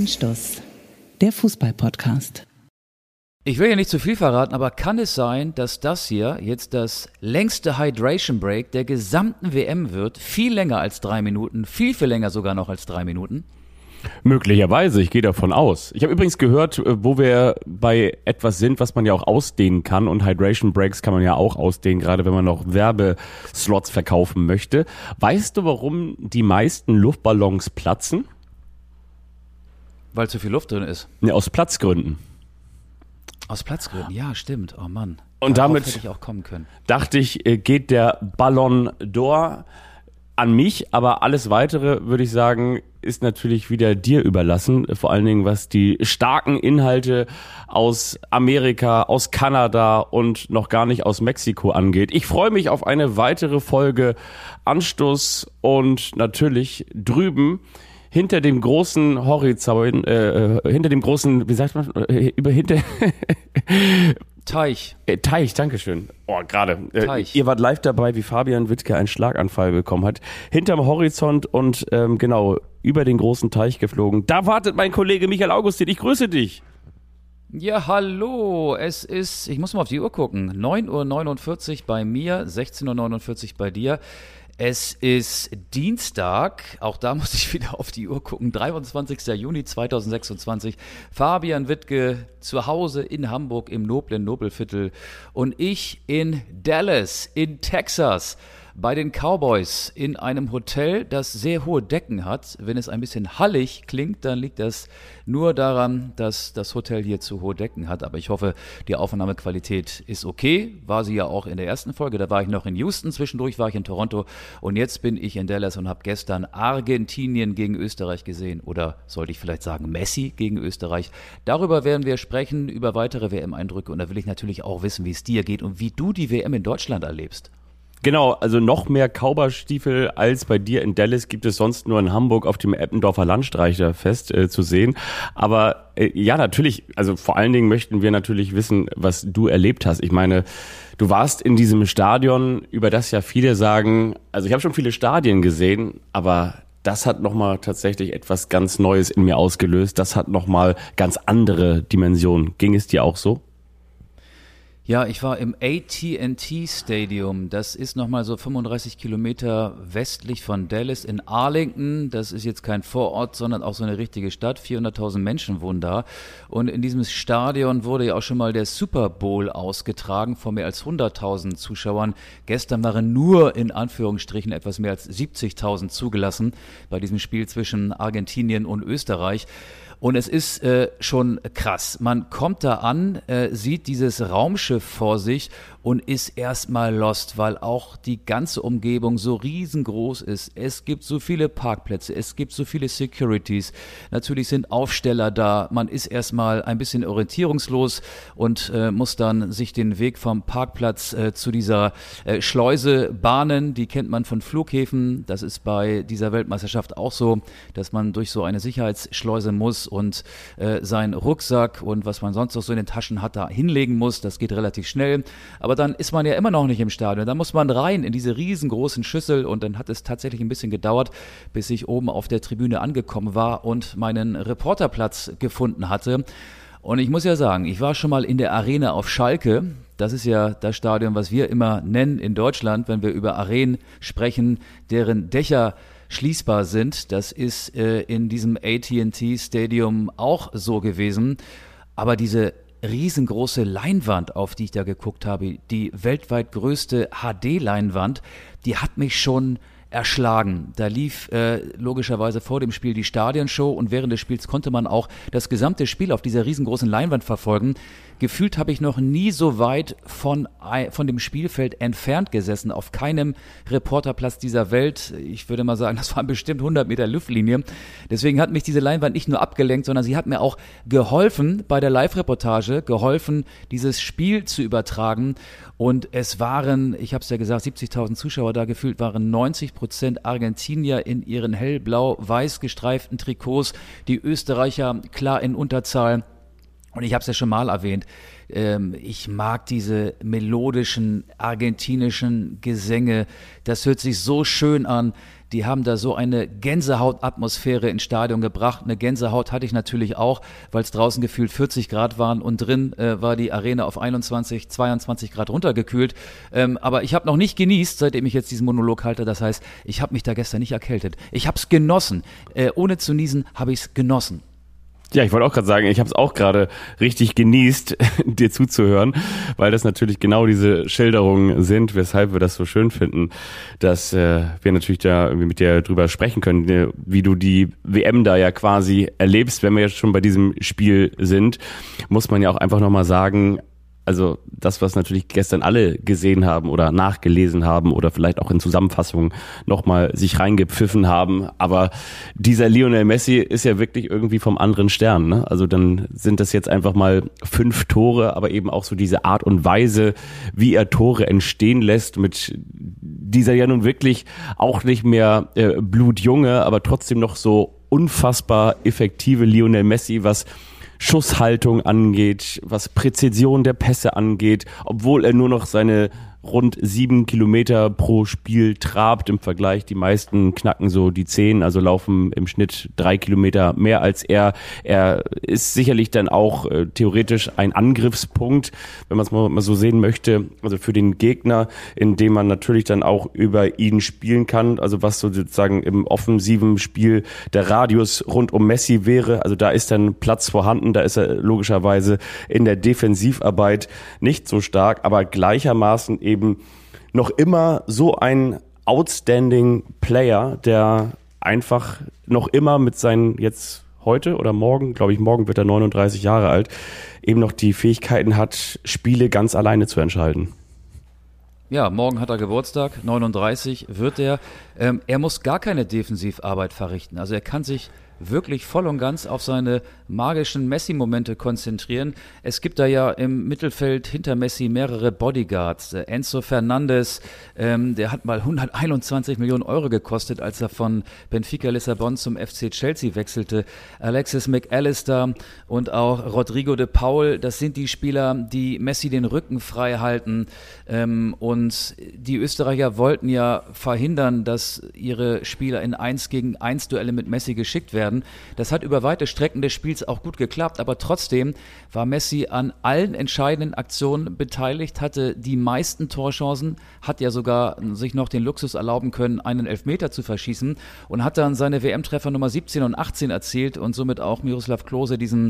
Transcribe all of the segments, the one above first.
Anstoß, der Fußball-Podcast. Ich will ja nicht zu viel verraten, aber kann es sein, dass das hier jetzt das längste Hydration Break der gesamten WM wird? Viel länger als 3 Minuten, viel länger sogar noch als 3 Minuten? Möglicherweise, ich gehe davon aus. Ich habe übrigens gehört, wo wir bei etwas sind, was man ja auch ausdehnen kann, und Hydration Breaks kann man ja auch ausdehnen, gerade wenn man noch Werbeslots verkaufen möchte. Weißt du, warum die meisten Luftballons platzen? Weil zu viel Luft drin ist. Ne, aus Platzgründen. Aus Platzgründen, ja, stimmt. Oh Mann. Und Darauf damit hätte ich auch kommen können. dachte ich, geht der Ballon d'Or an mich, aber alles Weitere, würde ich sagen, ist natürlich wieder dir überlassen, vor allen Dingen was die starken Inhalte aus Amerika, aus Kanada und noch gar nicht aus Mexiko angeht. Ich freue mich auf eine weitere Folge Anstoß und natürlich drüben hinter dem großen Horizont, hinter dem großen, wie sagt man, hinter Teich. Teich, dankeschön. Oh, gerade. Teich. Ihr wart live dabei, wie Fabian Wittke einen Schlaganfall bekommen hat. Hinterm Horizont und genau, über den großen Teich geflogen. Da wartet mein Kollege Michael Augustin. Ich grüße dich. Ja, hallo. Es ist, ich muss mal auf die Uhr gucken, 9:49 Uhr bei mir, 16:49 Uhr bei dir. Es ist Dienstag, auch da muss ich wieder auf die Uhr gucken, 23. Juni 2026. Fabian Wittke zu Hause in Hamburg im noblen Nobelviertel und ich in Dallas, in Texas, bei den Cowboys in einem Hotel, das sehr hohe Decken hat. Wenn es ein bisschen hallig klingt, dann liegt das nur daran, dass das Hotel hier zu hohe Decken hat. Aber ich hoffe, die Aufnahmequalität ist okay. War sie ja auch in der ersten Folge. Da war ich noch in Houston, zwischendurch war ich in Toronto und jetzt bin ich in Dallas und habe gestern Argentinien gegen Österreich gesehen. Oder sollte ich vielleicht sagen Messi gegen Österreich. Darüber werden wir sprechen, über weitere WM-Eindrücke. Und da will ich natürlich auch wissen, wie es dir geht und wie du die WM in Deutschland erlebst. Genau, also noch mehr Cowboy-Stiefel als bei dir in Dallas gibt es sonst nur in Hamburg auf dem Eppendorfer Landstreicherfest zu sehen. Aber ja, natürlich, also vor allen Dingen möchten wir natürlich wissen, was du erlebt hast. Ich meine, du warst in diesem Stadion, über das ja viele sagen, also ich habe schon viele Stadien gesehen, aber das hat nochmal tatsächlich etwas ganz Neues in mir ausgelöst. Das hat nochmal ganz andere Dimensionen. Ging es dir auch so? Ja, ich war im AT&T Stadium. Das ist nochmal so 35 Kilometer westlich von Dallas in Arlington. Das ist jetzt kein Vorort, sondern auch so eine richtige Stadt. 400.000 Menschen wohnen da. Und in diesem Stadion wurde ja auch schon mal der Super Bowl ausgetragen von mehr als 100.000 Zuschauern. Gestern waren nur in Anführungsstrichen etwas mehr als 70.000 zugelassen bei diesem Spiel zwischen Argentinien und Österreich. Und es ist schon krass. Man kommt da an, sieht dieses Raumschiff vor sich und ist erstmal lost, weil auch die ganze Umgebung so riesengroß ist. Es gibt so viele Parkplätze, es gibt so viele Securities. Natürlich sind Aufsteller da. Man ist erstmal ein bisschen orientierungslos und muss dann sich den Weg vom Parkplatz zu dieser Schleuse bahnen. Die kennt man von Flughäfen. Das ist bei dieser Weltmeisterschaft auch so, dass man durch so eine Sicherheitsschleuse muss und seinen Rucksack und was man sonst noch so in den Taschen hat, da hinlegen muss. Das geht relativ schnell. Aber dann ist man ja immer noch nicht im Stadion. Dann muss man rein in diese riesengroßen Schüssel und dann hat es tatsächlich ein bisschen gedauert, bis ich oben auf der Tribüne angekommen war und meinen Reporterplatz gefunden hatte. Und ich muss ja sagen, ich war schon mal in der Arena auf Schalke. Das ist ja das Stadion, was wir immer nennen in Deutschland, wenn wir über Arenen sprechen, deren Dächer schließbar sind. Das ist in diesem AT&T Stadium auch so gewesen. Aber diese riesengroße Leinwand, auf die ich da geguckt habe, die weltweit größte HD-Leinwand, die hat mich schon erschlagen. Da lief logischerweise vor dem Spiel die Stadionshow und während des Spiels konnte man auch das gesamte Spiel auf dieser riesengroßen Leinwand verfolgen. Gefühlt habe ich noch nie so weit von dem Spielfeld entfernt gesessen, auf keinem Reporterplatz dieser Welt. Ich würde mal sagen, das waren bestimmt 100 Meter Luftlinie. Deswegen hat mich diese Leinwand nicht nur abgelenkt, sondern sie hat mir auch geholfen bei der Live-Reportage, geholfen, dieses Spiel zu übertragen. Und es waren, ich habe es ja gesagt, 70.000 Zuschauer da, gefühlt waren 90% Argentinier in ihren hellblau-weiß gestreiften Trikots, die Österreicher klar in Unterzahl. Und ich habe es ja schon mal erwähnt, ich mag diese melodischen argentinischen Gesänge, das hört sich so schön an, die haben da so eine Gänsehautatmosphäre ins Stadion gebracht. Eine Gänsehaut hatte ich natürlich auch, weil es draußen gefühlt 40 Grad waren und drin war die Arena auf 21, 22 Grad runtergekühlt. Aber ich habe noch nicht genießt, seitdem ich jetzt diesen Monolog halte. Das heißt, ich habe mich da gestern nicht erkältet. Ich habe es genossen. Ohne zu niesen habe ich es genossen. Ja, ich wollte auch gerade sagen, ich habe es auch gerade richtig genießt, dir zuzuhören, weil das natürlich genau diese Schilderungen sind, weshalb wir das so schön finden, dass wir natürlich da irgendwie mit dir drüber sprechen können, wie du die WM da ja quasi erlebst. Wenn wir jetzt schon bei diesem Spiel sind, muss man ja auch einfach nochmal sagen, also das, was natürlich gestern alle gesehen haben oder nachgelesen haben oder vielleicht auch in Zusammenfassungen nochmal sich reingepfiffen haben, aber dieser Lionel Messi ist ja wirklich irgendwie vom anderen Stern, ne? Also dann sind das jetzt einfach mal 5 Tore, aber eben auch so diese Art und Weise, wie er Tore entstehen lässt, mit dieser ja nun wirklich auch nicht mehr blutjunge, aber trotzdem noch so unfassbar effektive Lionel Messi, was Schusshaltung angeht, was Präzision der Pässe angeht, obwohl er nur noch seine rund 7 Kilometer pro Spiel trabt im Vergleich. Die meisten knacken so die 10, also laufen im Schnitt 3 Kilometer mehr als er. Er ist sicherlich dann auch theoretisch ein Angriffspunkt, wenn man es mal so sehen möchte, also für den Gegner, indem man natürlich dann auch über ihn spielen kann, also was sozusagen im offensiven Spiel der Radius rund um Messi wäre. Also da ist dann Platz vorhanden, da ist er logischerweise in der Defensivarbeit nicht so stark, aber gleichermaßen eben noch immer so ein outstanding Player, der einfach noch immer mit seinen jetzt heute oder morgen, glaube ich, morgen wird er 39 Jahre alt, eben noch die Fähigkeiten hat, Spiele ganz alleine zu entscheiden. Ja, morgen hat er Geburtstag, 39 wird er. Er muss gar keine Defensivarbeit verrichten. Also er kann sich wirklich voll und ganz auf seine magischen Messi-Momente konzentrieren. Es gibt da ja im Mittelfeld hinter Messi mehrere Bodyguards. Enzo Fernandes, der hat mal 121 Millionen Euro gekostet, als er von Benfica Lissabon zum FC Chelsea wechselte. Alexis McAllister und auch Rodrigo de Paul, das sind die Spieler, die Messi den Rücken frei halten. Und die Österreicher wollten ja verhindern, dass ihre Spieler in 1-gegen-1 Duelle mit Messi geschickt werden. Das hat über weite Strecken des Spiels auch gut geklappt, aber trotzdem war Messi an allen entscheidenden Aktionen beteiligt, hatte die meisten Torchancen, hat ja sogar sich noch den Luxus erlauben können, einen Elfmeter zu verschießen und hat dann seine WM-Treffer Nummer 17 und 18 erzielt und somit auch Miroslav Klose diesen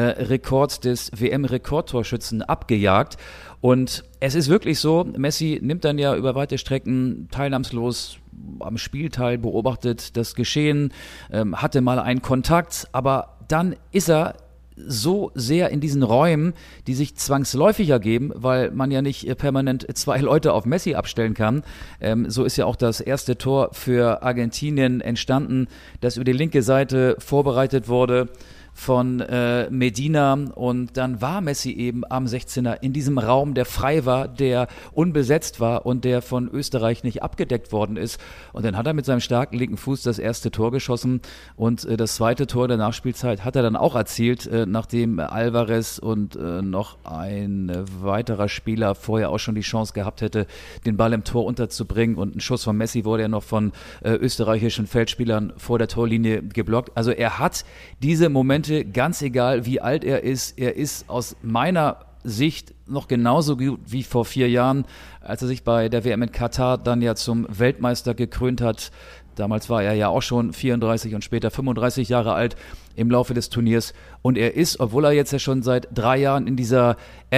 Rekord des WM-Rekordtorschützen abgejagt. Und es ist wirklich so, Messi nimmt dann ja über weite Strecken teilnahmslos am Spiel teil, beobachtet das Geschehen, hatte mal einen Kontakt, aber dann ist er so sehr in diesen Räumen, die sich zwangsläufig ergeben, weil man ja nicht permanent 2 Leute auf Messi abstellen kann. So ist ja auch das erste Tor für Argentinien entstanden, das über die linke Seite vorbereitet wurde von Medina, und dann war Messi eben am 16er in diesem Raum, der frei war, der unbesetzt war und der von Österreich nicht abgedeckt worden ist, und dann hat er mit seinem starken linken Fuß das erste Tor geschossen und das zweite Tor der Nachspielzeit hat er dann auch erzielt, nachdem Alvarez und noch ein weiterer Spieler vorher auch schon die Chance gehabt hätte, den Ball im Tor unterzubringen, und ein Schuss von Messi wurde ja noch von österreichischen Feldspielern vor der Torlinie geblockt. Also er hat diese Momente, ganz egal wie alt er ist aus meiner Sicht noch genauso gut wie vor 4 Jahren, als er sich bei der WM in Katar dann ja zum Weltmeister gekrönt hat. Damals war er ja auch schon 34 und später 35 Jahre alt im Laufe des Turniers. Und er ist, obwohl er jetzt ja schon seit 3 Jahren in dieser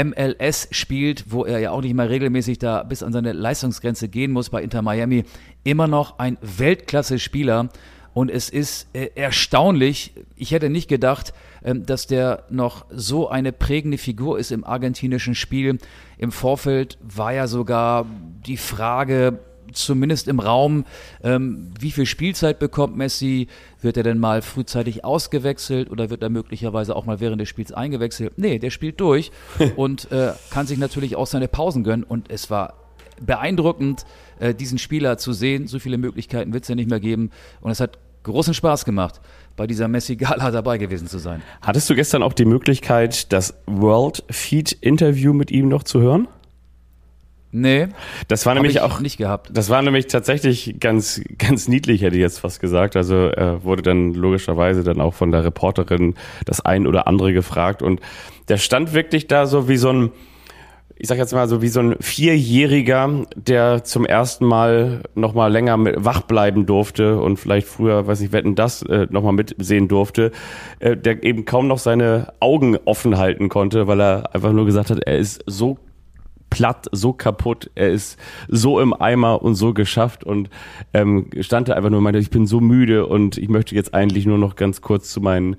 MLS spielt, wo er ja auch nicht mehr regelmäßig da bis an seine Leistungsgrenze gehen muss bei Inter Miami, immer noch ein Weltklasse-Spieler. Und es ist erstaunlich, ich hätte nicht gedacht, dass der noch so eine prägende Figur ist im argentinischen Spiel. Im Vorfeld war ja sogar die Frage, zumindest im Raum, wie viel Spielzeit bekommt Messi? Wird er denn mal frühzeitig ausgewechselt oder wird er möglicherweise auch mal während des Spiels eingewechselt? Nee, der spielt durch und kann sich natürlich auch seine Pausen gönnen. Und es war beeindruckend, diesen Spieler zu sehen. So viele Möglichkeiten wird es ja nicht mehr geben. Und es hat großen Spaß gemacht, bei dieser Messi-Gala dabei gewesen zu sein. Hattest du gestern auch die Möglichkeit, das World Feed Interview mit ihm noch zu hören? Nee, das war nämlich auch nicht gehabt. Das war nämlich tatsächlich ganz, ganz niedlich, hätte ich jetzt fast gesagt. Also wurde dann logischerweise dann auch von der Reporterin das ein oder andere gefragt und der stand wirklich da so wie so ein, ich sag jetzt mal so wie so ein Vierjähriger, der zum ersten Mal nochmal länger wach bleiben durfte und vielleicht früher, weiß ich, Wetten, das nochmal mitsehen durfte, der eben kaum noch seine Augen offen halten konnte, weil er einfach nur gesagt hat, er ist so platt, so kaputt, er ist so im Eimer und so geschafft und stand da einfach nur und meinte, ich bin so müde und ich möchte jetzt eigentlich nur noch ganz kurz zu meinen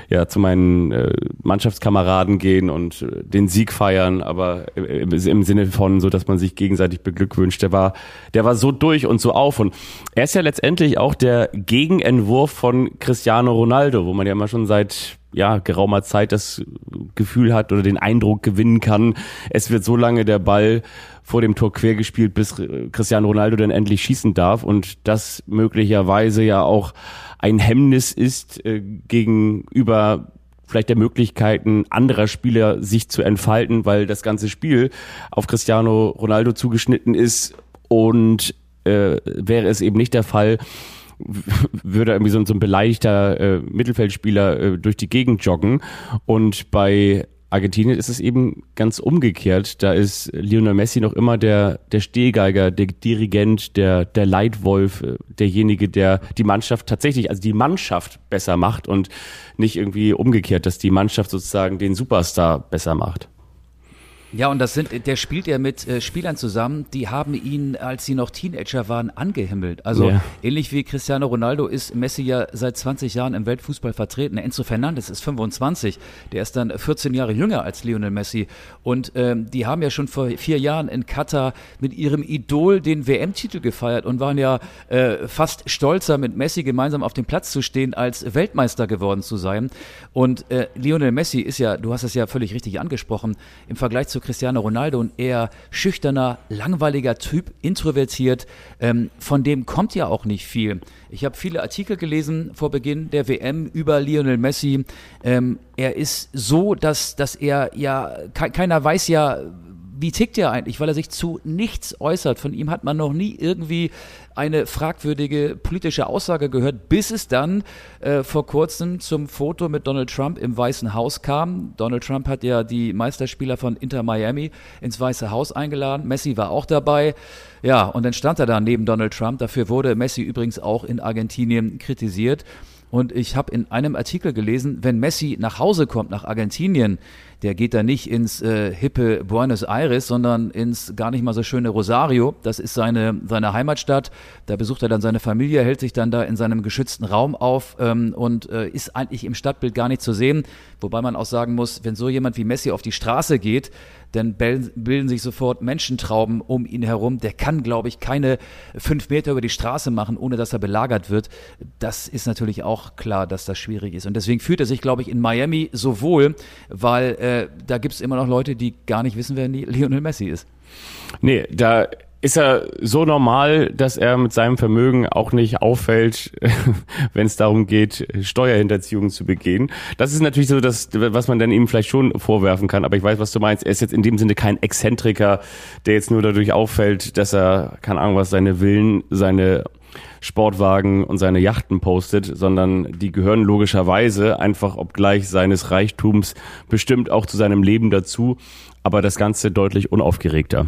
Mannschaftskameraden gehen und den Sieg feiern, aber im Sinne von so, dass man sich gegenseitig beglückwünscht. Der war so durch und so auf und er ist ja letztendlich auch der Gegenentwurf von Cristiano Ronaldo, wo man ja immer schon seit geraumer Zeit das Gefühl hat oder den Eindruck gewinnen kann, es wird so lange der Ball vor dem Tor quer gespielt, bis Cristiano Ronaldo dann endlich schießen darf und das möglicherweise ja auch ein Hemmnis ist gegenüber vielleicht der Möglichkeiten anderer Spieler sich zu entfalten, weil das ganze Spiel auf Cristiano Ronaldo zugeschnitten ist und wäre es eben nicht der Fall, würde irgendwie so ein beleidigter Mittelfeldspieler durch die Gegend joggen. Und bei Argentinien ist es eben ganz umgekehrt. Da ist Lionel Messi noch immer der Stehgeiger, der Dirigent, der Leitwolf, derjenige, der die Mannschaft tatsächlich, also die Mannschaft besser macht und nicht irgendwie umgekehrt, dass die Mannschaft sozusagen den Superstar besser macht. Ja, und der spielt ja mit Spielern zusammen, die haben ihn, als sie noch Teenager waren, angehimmelt. Also ähnlich wie Cristiano Ronaldo ist Messi ja seit 20 Jahren im Weltfußball vertreten. Enzo Fernandes ist 25, der ist dann 14 Jahre jünger als Lionel Messi. Und die haben ja schon vor 4 Jahren in Katar mit ihrem Idol den WM-Titel gefeiert und waren ja fast stolzer, mit Messi gemeinsam auf dem Platz zu stehen, als Weltmeister geworden zu sein. Und Lionel Messi ist ja, du hast es ja völlig richtig angesprochen, im Vergleich zu Cristiano Ronaldo ein eher schüchterner, langweiliger Typ, introvertiert, von dem kommt ja auch nicht viel. Ich habe viele Artikel gelesen vor Beginn der WM über Lionel Messi. Er ist so, dass er keiner weiß ja, wie tickt er eigentlich, weil er sich zu nichts äußert. Von ihm hat man noch nie irgendwie eine fragwürdige politische Aussage gehört, bis es dann vor kurzem zum Foto mit Donald Trump im Weißen Haus kam. Donald Trump hat ja die Meisterspieler von Inter Miami ins Weiße Haus eingeladen. Messi war auch dabei. Ja, und dann stand er da neben Donald Trump. Dafür wurde Messi übrigens auch in Argentinien kritisiert. Und ich habe in einem Artikel gelesen, wenn Messi nach Hause kommt, nach Argentinien, der geht da nicht ins hippe Buenos Aires, sondern ins gar nicht mal so schöne Rosario. Das ist seine Heimatstadt. Da besucht er dann seine Familie, hält sich dann da in seinem geschützten Raum auf und ist eigentlich im Stadtbild gar nicht zu sehen. Wobei man auch sagen muss, wenn so jemand wie Messi auf die Straße geht, dann bilden sich sofort Menschentrauben um ihn herum. Der kann, glaube ich, keine 5 Meter über die Straße machen, ohne dass er belagert wird. Das ist natürlich auch klar, dass das schwierig ist. Und deswegen fühlt er sich, glaube ich, in Miami so wohl, weil da gibt es immer noch Leute, die gar nicht wissen, wer Lionel Messi ist. Nee, da ist er so normal, dass er mit seinem Vermögen auch nicht auffällt, wenn es darum geht, Steuerhinterziehung zu begehen. Das ist natürlich so das, was man dann ihm vielleicht schon vorwerfen kann. Aber ich weiß, was du meinst. Er ist jetzt in dem Sinne kein Exzentriker, der jetzt nur dadurch auffällt, dass er, keine Ahnung was, seine Villen, seine Sportwagen und seine Yachten postet, sondern die gehören logischerweise einfach obgleich seines Reichtums bestimmt auch zu seinem Leben dazu, aber das Ganze deutlich unaufgeregter.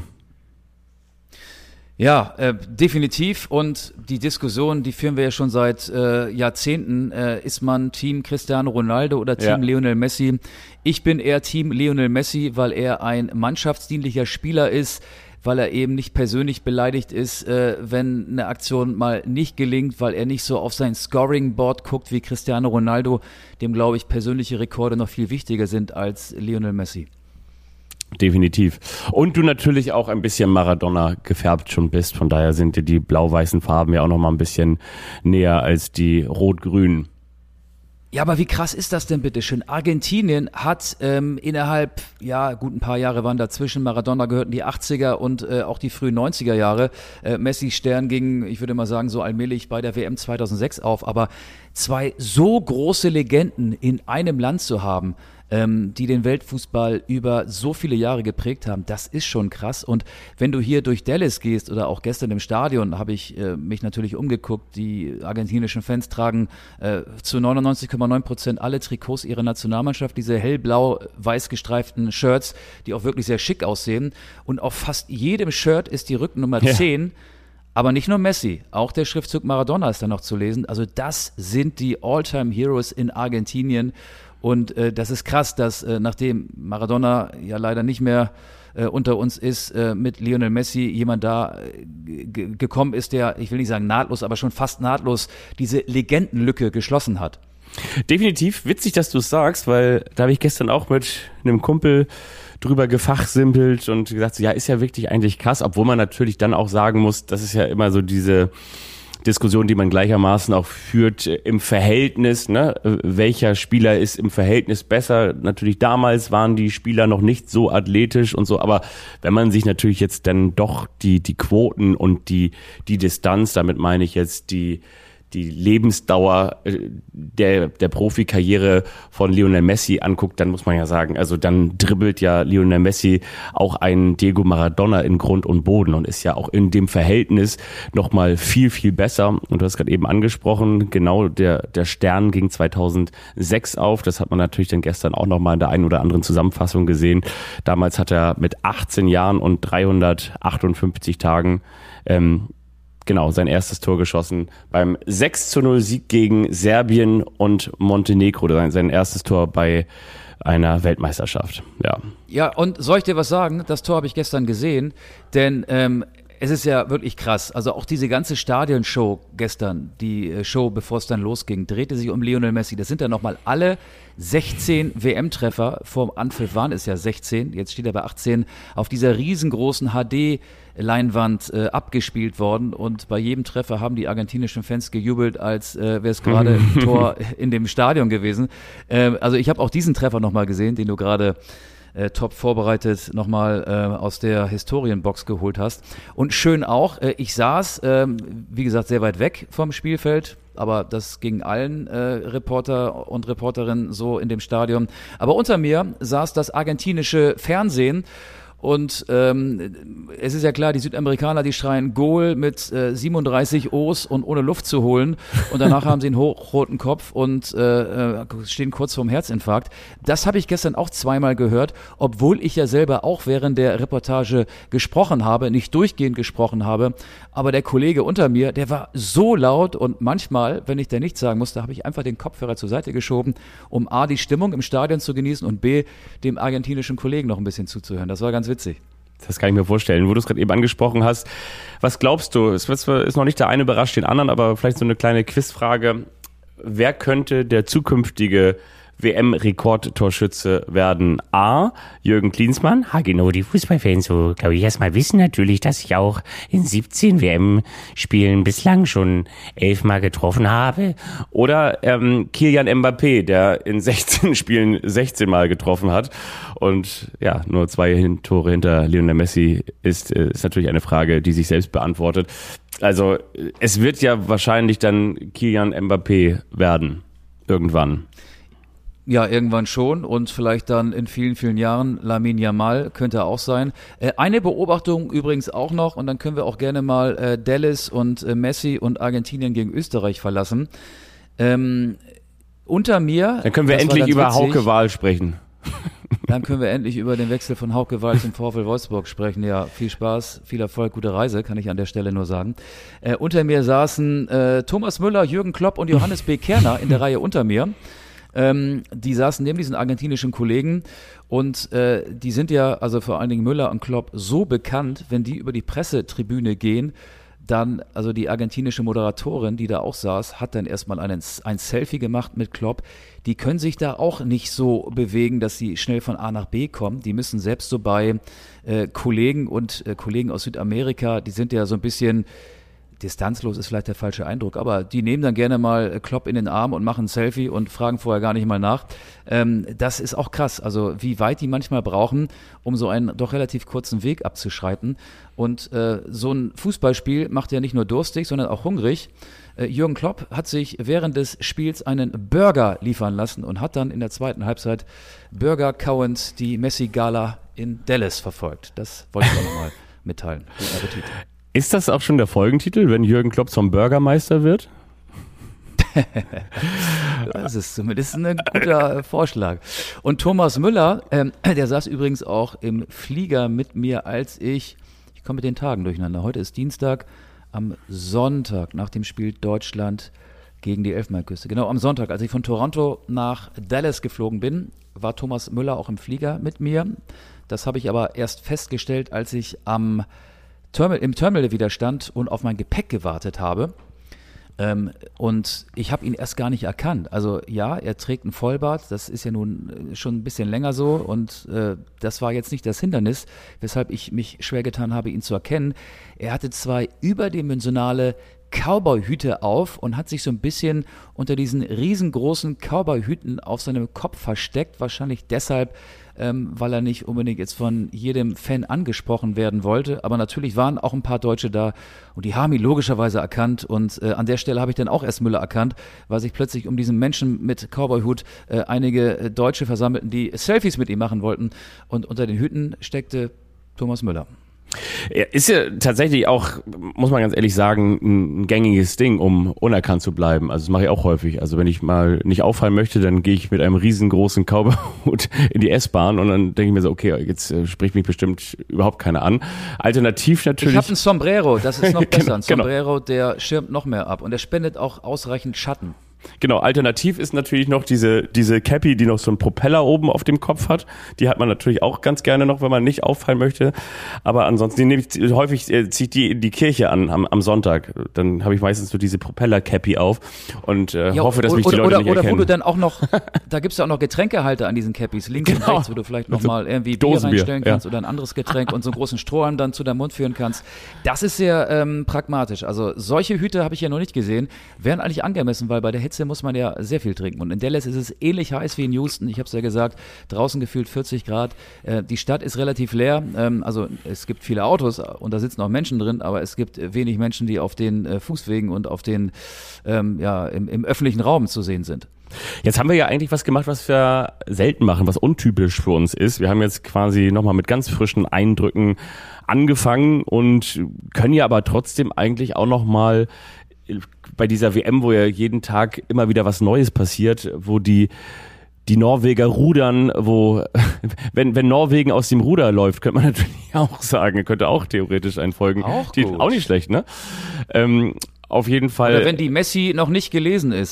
Ja, definitiv. Und die Diskussion, die führen wir ja schon seit Jahrzehnten. Ist man Team Cristiano Ronaldo oder Team Lionel Messi? Ich bin eher Team Lionel Messi, weil er ein mannschaftsdienlicher Spieler ist, weil er eben nicht persönlich beleidigt ist, wenn eine Aktion mal nicht gelingt, weil er nicht so auf sein Scoring-Board guckt wie Cristiano Ronaldo, dem, glaube ich, persönliche Rekorde noch viel wichtiger sind als Lionel Messi. Definitiv. Und du natürlich auch ein bisschen Maradona gefärbt schon bist, von daher sind dir die blau-weißen Farben ja auch noch mal ein bisschen näher als die rot-grünen. Ja, aber wie krass ist das denn bitte schön? Argentinien hat innerhalb, gut ein paar Jahre waren dazwischen, Maradona gehörten die 80er und auch die frühen 90er Jahre. Messi Stern ging, ich würde mal sagen, so allmählich bei der WM 2006 auf, aber 2 so große Legenden in einem Land zu haben, die den Weltfußball über so viele Jahre geprägt haben, das ist schon krass. Und wenn du hier durch Dallas gehst oder auch gestern im Stadion, habe ich mich natürlich umgeguckt, die argentinischen Fans tragen zu 99,9% alle Trikots ihrer Nationalmannschaft, diese hellblau-weiß gestreiften Shirts, die auch wirklich sehr schick aussehen. Und auf fast jedem Shirt ist die Rückennummer 10. Aber nicht nur Messi, auch der Schriftzug Maradona ist da noch zu lesen. Also das sind die All-Time-Heroes in Argentinien. Und das ist krass, dass nachdem Maradona ja leider nicht mehr unter uns ist, mit Lionel Messi jemand da gekommen ist, der, ich will nicht sagen nahtlos, aber schon fast nahtlos diese Legendenlücke geschlossen hat. Definitiv witzig, dass du es sagst, weil da habe ich gestern auch mit einem Kumpel drüber gefachsimpelt und gesagt, so, ja, ist ja wirklich eigentlich krass, obwohl man natürlich dann auch sagen muss, das ist ja immer so diese Diskussion, die man gleichermaßen auch führt im Verhältnis, ne? Welcher Spieler ist im Verhältnis besser? Natürlich damals waren die Spieler noch nicht so athletisch und so, aber wenn man sich natürlich jetzt dann doch die Quoten und die Distanz, damit meine ich jetzt die Lebensdauer der Profikarriere von Lionel Messi anguckt, dann muss man ja sagen, also dann dribbelt ja Lionel Messi auch einen Diego Maradona in Grund und Boden und ist ja auch in dem Verhältnis nochmal viel, viel besser. Und du hast gerade eben angesprochen, genau der Stern ging 2006 auf. Das hat man natürlich dann gestern auch nochmal in der einen oder anderen Zusammenfassung gesehen. Damals hat er mit 18 Jahren und 358 Tagen sein erstes Tor geschossen beim 6:0 Sieg gegen Serbien und Montenegro, sein erstes Tor bei einer Weltmeisterschaft. Ja, und soll ich dir was sagen? Das Tor habe ich gestern gesehen, denn es ist ja wirklich krass. Also auch diese ganze Stadionshow gestern, die Show, bevor es dann losging, drehte sich um Lionel Messi. Das sind dann nochmal alle 16 WM-Treffer. Vorm Anpfiff waren es ja 16. Jetzt steht er bei 18 auf dieser riesengroßen HD-Leinwand abgespielt worden. Und bei jedem Treffer haben die argentinischen Fans gejubelt, als wäre es gerade ein Tor in dem Stadion gewesen. Also ich habe auch diesen Treffer nochmal gesehen, den du gerade top vorbereitet nochmal aus der Historienbox geholt hast. Und schön auch, ich saß, wie gesagt, sehr weit weg vom Spielfeld, aber das ging allen Reporter und Reporterinnen so in dem Stadion. Aber unter mir saß das argentinische Fernsehen. Und es ist ja klar, die Südamerikaner, die schreien Goal mit 37 O's und ohne Luft zu holen. Und danach haben sie einen hochroten Kopf und stehen kurz vorm Herzinfarkt. Das habe ich gestern auch zweimal gehört, obwohl ich ja selber auch während der Reportage gesprochen habe, nicht durchgehend gesprochen habe. Aber der Kollege unter mir, der war so laut und manchmal, wenn ich da nichts sagen musste, habe ich einfach den Kopfhörer zur Seite geschoben, um A, die Stimmung im Stadion zu genießen und B, dem argentinischen Kollegen noch ein bisschen zuzuhören. Das war ganz witzig. Das kann ich mir vorstellen. Wo du es gerade eben angesprochen hast, was glaubst du? Es ist noch nicht der eine überrascht den anderen, aber vielleicht so eine kleine Quizfrage. Wer könnte der zukünftige WM-Rekordtorschütze werden? A. Jürgen Klinsmann. Genau, die Fußballfans, so glaube ich erstmal wissen natürlich, dass ich auch in 17 WM-Spielen bislang schon 11 Mal getroffen habe. Oder Kylian Mbappé, der in 16 Spielen 16 Mal getroffen hat und ja, nur 2 Tore hinter Lionel Messi ist natürlich eine Frage, die sich selbst beantwortet. Also es wird ja wahrscheinlich dann Kylian Mbappé werden, irgendwann. Ja, irgendwann schon und vielleicht dann in vielen, vielen Jahren Lamine Yamal könnte auch sein. Eine Beobachtung übrigens auch noch und dann können wir auch gerne mal Dallas und Messi und Argentinien gegen Österreich verlassen. Unter mir... Dann können wir endlich über Hauke Wahl sprechen. Dann können wir endlich über den Wechsel von Hauke Wahl zum VfL Wolfsburg sprechen. Ja, viel Spaß, viel Erfolg, gute Reise, kann ich an der Stelle nur sagen. Unter mir saßen Thomas Müller, Jürgen Klopp und Johannes B. Kerner in der Reihe unter mir. Die saßen neben diesen argentinischen Kollegen und die sind ja, also vor allen Dingen Müller und Klopp, so bekannt, wenn die über die Pressetribüne gehen, dann, also die argentinische Moderatorin, die da auch saß, hat dann erstmal ein Selfie gemacht mit Klopp. Die können sich da auch nicht so bewegen, dass sie schnell von A nach B kommen. Die müssen selbst so bei Kollegen und Kollegen aus Südamerika, die sind ja so ein bisschen distanzlos ist vielleicht der falsche Eindruck, aber die nehmen dann gerne mal Klopp in den Arm und machen ein Selfie und fragen vorher gar nicht mal nach. Das ist auch krass, also wie weit die manchmal brauchen, um so einen doch relativ kurzen Weg abzuschreiten. Und so ein Fußballspiel macht ja nicht nur durstig, sondern auch hungrig. Jürgen Klopp hat sich während des Spiels einen Burger liefern lassen und hat dann in der zweiten Halbzeit Burger kauend die Messi-Gala in Dallas verfolgt. Das wollte ich auch nochmal mitteilen. Guten Appetit. Ist das auch schon der Folgentitel, wenn Jürgen Klopp zum Bürgermeister wird? Das ist zumindest ein guter Vorschlag. Und Thomas Müller, der saß übrigens auch im Flieger mit mir, als ich komme mit den Tagen durcheinander. Heute ist Dienstag, am Sonntag nach dem Spiel Deutschland gegen die Elfenbeinküste. Genau, am Sonntag, als ich von Toronto nach Dallas geflogen bin, war Thomas Müller auch im Flieger mit mir. Das habe ich aber erst festgestellt, als ich im Terminal wieder stand und auf mein Gepäck gewartet habe. Und ich habe ihn erst gar nicht erkannt. Also ja, er trägt einen Vollbart, das ist ja nun schon ein bisschen länger so und das war jetzt nicht das Hindernis, weshalb ich mich schwer getan habe, ihn zu erkennen. Er hatte 2 überdimensionale Cowboy-Hüte auf und hat sich so ein bisschen unter diesen riesengroßen Cowboy-Hüten auf seinem Kopf versteckt, wahrscheinlich deshalb, weil er nicht unbedingt jetzt von jedem Fan angesprochen werden wollte. Aber natürlich waren auch ein paar Deutsche da und die haben ihn logischerweise erkannt. Und an der Stelle habe ich dann auch erst Müller erkannt, weil sich plötzlich um diesen Menschen mit Cowboy-Hut einige Deutsche versammelten, die Selfies mit ihm machen wollten. Und unter den Hüten steckte Thomas Müller. Er ist ja tatsächlich auch, muss man ganz ehrlich sagen, ein gängiges Ding, um unerkannt zu bleiben. Also das mache ich auch häufig. Also wenn ich mal nicht auffallen möchte, dann gehe ich mit einem riesengroßen Cowboyhut in die S-Bahn und dann denke ich mir so, okay, jetzt spricht mich bestimmt überhaupt keiner an. Alternativ natürlich... Ich habe ein Sombrero, das ist noch besser. Ein Sombrero, der schirmt noch mehr ab und der spendet auch ausreichend Schatten. Genau, alternativ ist natürlich noch diese Cappy, die noch so einen Propeller oben auf dem Kopf hat. Die hat man natürlich auch ganz gerne noch, wenn man nicht auffallen möchte. Aber ansonsten häufig ziehe ich die in die Kirche an am Sonntag. Dann habe ich meistens so diese Propeller-Cappy auf und hoffe, dass mich die Leute nicht erkennen. Oder wo du dann auch noch, da gibt's ja auch noch Getränkehalter an diesen Cappies, links und rechts, wo du vielleicht nochmal irgendwie Bier reinstellen kannst oder ein anderes Getränk und so einen großen Strohhalm dann zu deinem Mund führen kannst. Das ist sehr pragmatisch. Also solche Hüte habe ich ja noch nicht gesehen, wären eigentlich angemessen, weil bei der Hitze muss man ja sehr viel trinken. Und in Dallas ist es ähnlich heiß wie in Houston. Ich habe es ja gesagt, draußen gefühlt 40 Grad. Die Stadt ist relativ leer. Also es gibt viele Autos und da sitzen auch Menschen drin, aber es gibt wenig Menschen, die auf den Fußwegen und auf den im öffentlichen Raum zu sehen sind. Jetzt haben wir ja eigentlich was gemacht, was wir selten machen, was untypisch für uns ist. Wir haben jetzt quasi nochmal mit ganz frischen Eindrücken angefangen und können ja aber trotzdem eigentlich auch nochmal bei dieser WM, wo ja jeden Tag immer wieder was Neues passiert, wo die Norweger rudern, wo wenn Norwegen aus dem Ruder läuft, könnte man natürlich auch sagen, könnte auch theoretisch ein Folgentitel. Auch nicht schlecht, ne? Auf jeden Fall. Oder wenn die Messi noch nicht gelesen ist.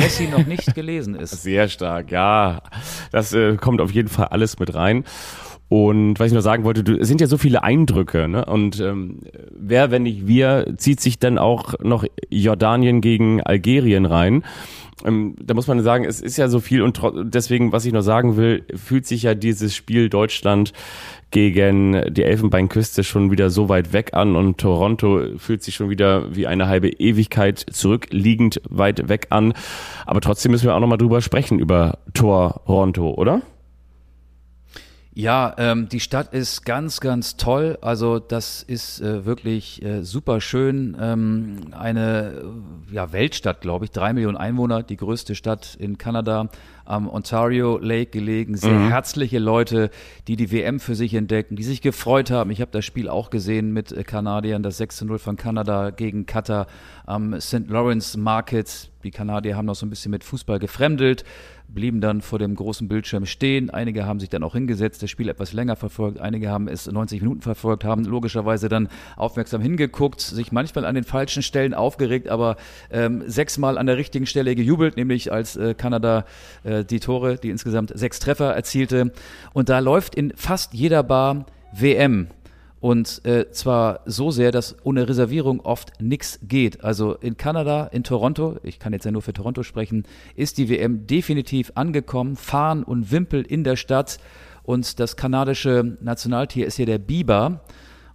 Sehr stark, ja. Das kommt auf jeden Fall alles mit rein. Und was ich nur sagen wollte, es sind ja so viele Eindrücke, ne? Und wer, wenn nicht wir, zieht sich dann auch noch Jordanien gegen Algerien rein. Da muss man sagen, es ist ja so viel und deswegen, was ich noch sagen will, fühlt sich ja dieses Spiel Deutschland gegen die Elfenbeinküste schon wieder so weit weg an und Toronto fühlt sich schon wieder wie eine halbe Ewigkeit zurückliegend weit weg an. Aber trotzdem müssen wir auch nochmal drüber sprechen, über Toronto, oder? Ja, die Stadt ist ganz, ganz toll. Also das ist wirklich super schön. Eine Weltstadt, glaube ich. 3 Millionen Einwohner, die größte Stadt in Kanada, am Ontario Lake gelegen. Sehr herzliche Leute, die WM für sich entdecken, die sich gefreut haben. Ich habe das Spiel auch gesehen mit Kanadiern, das 6:0 von Kanada gegen Katar am St. Lawrence Market. Die Kanadier haben noch so ein bisschen mit Fußball gefremdelt, blieben dann vor dem großen Bildschirm stehen. Einige haben sich dann auch hingesetzt, das Spiel etwas länger verfolgt. Einige haben es 90 Minuten verfolgt, haben logischerweise dann aufmerksam hingeguckt, sich manchmal an den falschen Stellen aufgeregt, aber 6-mal an der richtigen Stelle gejubelt, nämlich als Kanada die Tore, die insgesamt 6 Treffer erzielte. Und da läuft in fast jeder Bar WM. Und zwar so sehr, dass ohne Reservierung oft nichts geht. Also in Kanada, in Toronto, ich kann jetzt ja nur für Toronto sprechen, ist die WM definitiv angekommen. Fahnen und Wimpel in der Stadt. Und das kanadische Nationaltier ist hier der Biber.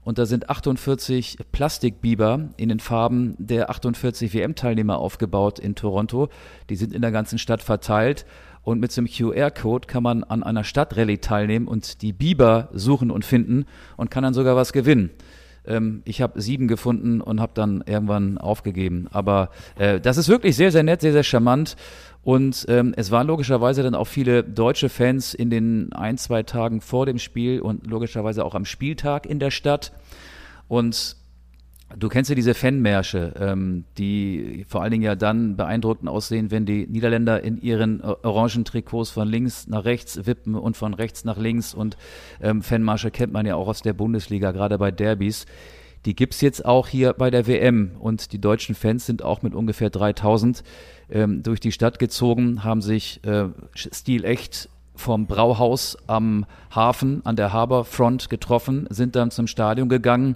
und da sind 48 Plastikbiber in den Farben der 48 WM-Teilnehmer aufgebaut in Toronto. Die sind in der ganzen Stadt verteilt und mit so einem QR-Code kann man an einer Stadtrallye teilnehmen und die Biber suchen und finden und kann dann sogar was gewinnen. Ich habe 7 gefunden und habe dann irgendwann aufgegeben. Aber das ist wirklich sehr, sehr nett, sehr, sehr charmant. Und es waren logischerweise dann auch viele deutsche Fans in den 1-2 Tagen vor dem Spiel und logischerweise auch am Spieltag in der Stadt. Und du kennst ja diese Fanmärsche, die vor allen Dingen ja dann beeindruckend aussehen, wenn die Niederländer in ihren orangen Trikots von links nach rechts wippen und von rechts nach links. Und Fanmärsche kennt man ja auch aus der Bundesliga, gerade bei Derbys. Die gibt's jetzt auch hier bei der WM und die deutschen Fans sind auch mit ungefähr 3000 durch die Stadt gezogen, haben sich stilecht vom Brauhaus am Hafen an der Harbourfront getroffen, sind dann zum Stadion gegangen.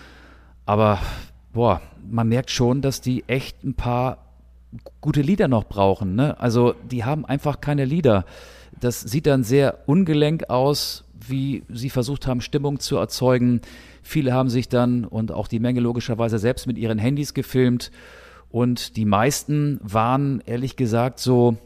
Aber man merkt schon, dass die echt ein paar gute Lieder noch brauchen, ne? Also die haben einfach keine Lieder. Das sieht dann sehr ungelenk aus, wie sie versucht haben, Stimmung zu erzeugen. Viele haben sich dann und auch die Menge logischerweise selbst mit ihren Handys gefilmt. Und die meisten waren, ehrlich gesagt, so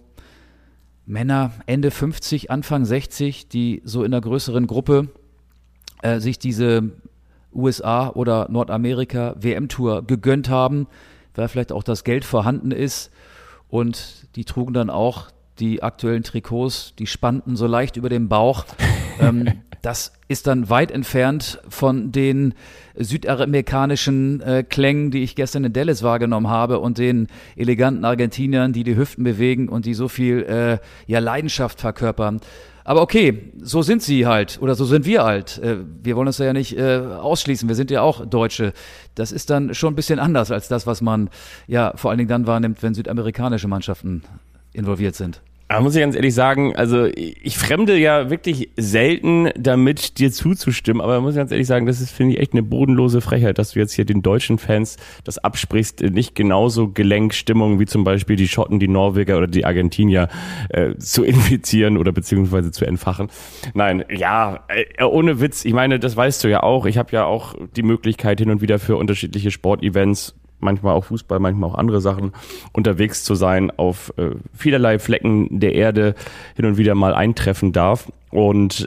Männer Ende 50, Anfang 60, die so in einer größeren Gruppe sich diese USA oder Nordamerika WM-Tour gegönnt haben, weil vielleicht auch das Geld vorhanden ist. Und die trugen dann auch die aktuellen Trikots, die spannten so leicht über den Bauch. Das ist dann weit entfernt von den südamerikanischen Klängen, die ich gestern in Dallas wahrgenommen habe und den eleganten Argentiniern, die die Hüften bewegen und die so viel Leidenschaft verkörpern. Aber okay, so sind sie halt oder so sind wir halt. Wir wollen uns ja nicht ausschließen, wir sind ja auch Deutsche. Das ist dann schon ein bisschen anders als das, was man ja vor allen Dingen dann wahrnimmt, wenn südamerikanische Mannschaften involviert sind. Da muss ich ganz ehrlich sagen, also ich fremde ja wirklich selten damit, dir zuzustimmen, aber muss ich ganz ehrlich sagen, das ist, finde ich, echt eine bodenlose Frechheit, dass du jetzt hier den deutschen Fans das absprichst, nicht genauso Gelenkstimmung wie zum Beispiel die Schotten, die Norweger oder die Argentinier zu infizieren oder beziehungsweise zu entfachen. Nein, ja, ohne Witz, ich meine, das weißt du ja auch, ich habe ja auch die Möglichkeit hin und wieder für unterschiedliche Sportevents, manchmal auch Fußball, manchmal auch andere Sachen, unterwegs zu sein, auf vielerlei Flecken der Erde hin und wieder mal eintreffen darf. Und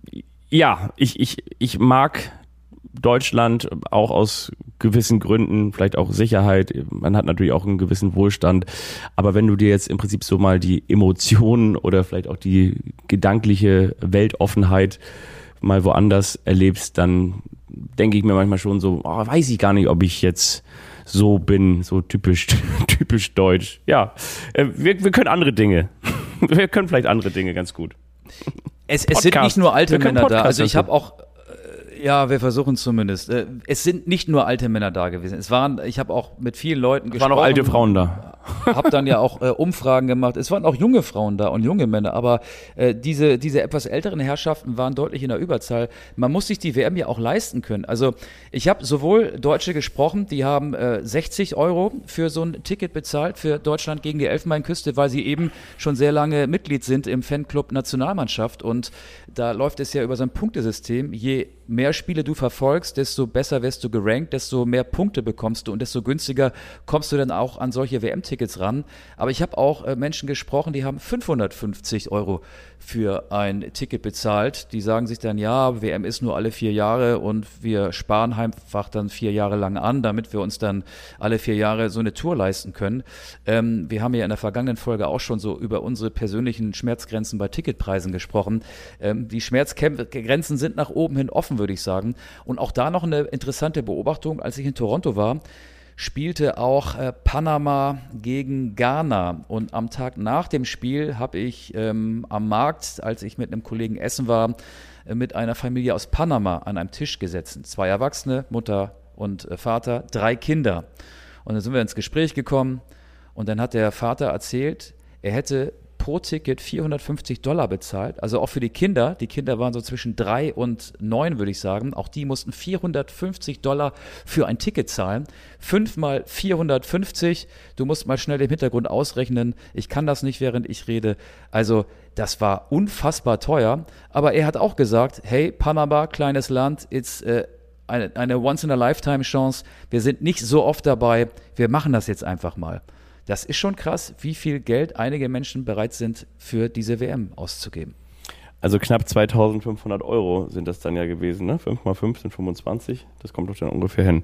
ja, ich mag Deutschland auch aus gewissen Gründen, vielleicht auch Sicherheit. Man hat natürlich auch einen gewissen Wohlstand. Aber wenn du dir jetzt im Prinzip so mal die Emotionen oder vielleicht auch die gedankliche Weltoffenheit mal woanders erlebst, dann denke ich mir manchmal schon so, weiß ich gar nicht, ob ich jetzt so bin, so typisch deutsch. Ja, wir können andere Dinge. Wir können vielleicht andere Dinge ganz gut. Es sind nicht nur alte Männer da. Also ich habe auch, wir versuchen zumindest. Es sind nicht nur alte Männer da gewesen. Ich habe auch mit vielen Leuten gesprochen. Es waren auch alte Frauen da. Habe dann ja auch Umfragen gemacht. Es waren auch junge Frauen da und junge Männer, aber diese etwas älteren Herrschaften waren deutlich in der Überzahl. Man muss sich die WM ja auch leisten können. Also ich habe sowohl Deutsche gesprochen, die haben 60 € für so ein Ticket bezahlt für Deutschland gegen die Elfenbeinküste, weil sie eben schon sehr lange Mitglied sind im Fanclub Nationalmannschaft und da läuft es ja über so ein Punktesystem. Je mehr Spiele du verfolgst, desto besser wirst du gerankt, desto mehr Punkte bekommst du und desto günstiger kommst du dann auch an solche WM-Tickets ran. Aber ich habe auch Menschen gesprochen, die haben 550 € für ein Ticket bezahlt. Die sagen sich dann, ja, WM ist nur alle 4 Jahre und wir sparen einfach dann 4 Jahre lang an, damit wir uns dann alle 4 Jahre so eine Tour leisten können. Wir haben ja in der vergangenen Folge auch schon so über unsere persönlichen Schmerzgrenzen bei Ticketpreisen gesprochen. Die Schmerzgrenzen sind nach oben hin offen, würde ich sagen. Und auch da noch eine interessante Beobachtung, als ich in Toronto war, spielte auch Panama gegen Ghana. Und am Tag nach dem Spiel habe ich am Markt, als ich mit einem Kollegen essen war, mit einer Familie aus Panama an einem Tisch gesessen. 2 Erwachsene, Mutter und Vater, 3 Kinder. Und dann sind wir ins Gespräch gekommen und dann hat der Vater erzählt, er hätte pro Ticket $450 bezahlt, also auch für die Kinder. Die Kinder waren so zwischen 3 und 9, würde ich sagen. Auch die mussten $450 für ein Ticket zahlen. 5 mal 450, du musst mal schnell im Hintergrund ausrechnen. Ich kann das nicht, während ich rede. Also das war unfassbar teuer. Aber er hat auch gesagt, hey, Panama, kleines Land, it's eine Once-in-a-Lifetime-Chance. Wir sind nicht so oft dabei, wir machen das jetzt einfach mal. Das ist schon krass, wie viel Geld einige Menschen bereit sind, für diese WM auszugeben. Also knapp 2.500 € sind das dann ja gewesen, ne? 5 mal 5 sind 25, das kommt doch dann ungefähr hin.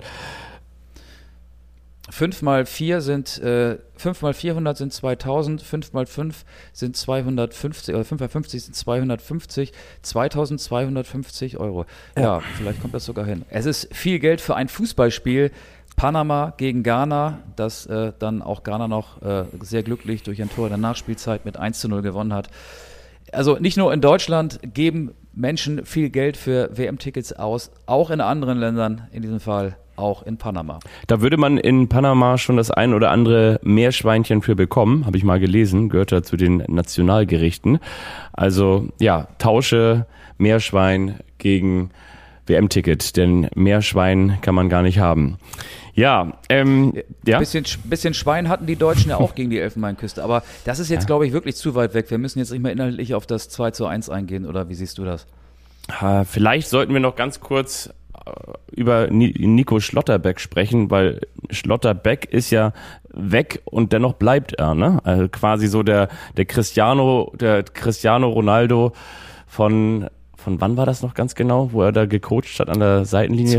5 mal 400 sind 2.000, 5 mal 5 sind 250, oder 5 mal 50 sind 250, 2.250 €. Ja, vielleicht kommt das sogar hin. Es ist viel Geld für ein Fußballspiel. Panama gegen Ghana, das dann auch Ghana noch sehr glücklich durch ein Tor in der Nachspielzeit mit 1:0 gewonnen hat. Also nicht nur in Deutschland geben Menschen viel Geld für WM-Tickets aus, auch in anderen Ländern, in diesem Fall auch in Panama. Da würde man in Panama schon das ein oder andere Meerschweinchen für bekommen, habe ich mal gelesen, gehört da zu den Nationalgerichten. Also ja, tausche Meerschwein gegen WM-Ticket, denn Meerschwein kann man gar nicht haben. Ja, ja. Bisschen Schwein hatten die Deutschen ja auch gegen die Elfenbeinküste, aber das ist jetzt, glaube ich, wirklich zu weit weg. Wir müssen jetzt nicht mehr inhaltlich auf das 2:1 eingehen, oder wie siehst du das? Vielleicht sollten wir noch ganz kurz über Nico Schlotterbeck sprechen, weil Schlotterbeck ist ja weg und dennoch bleibt er, ne? Also quasi so der Cristiano Ronaldo von wann war das noch ganz genau, wo er da gecoacht hat an der Seitenlinie?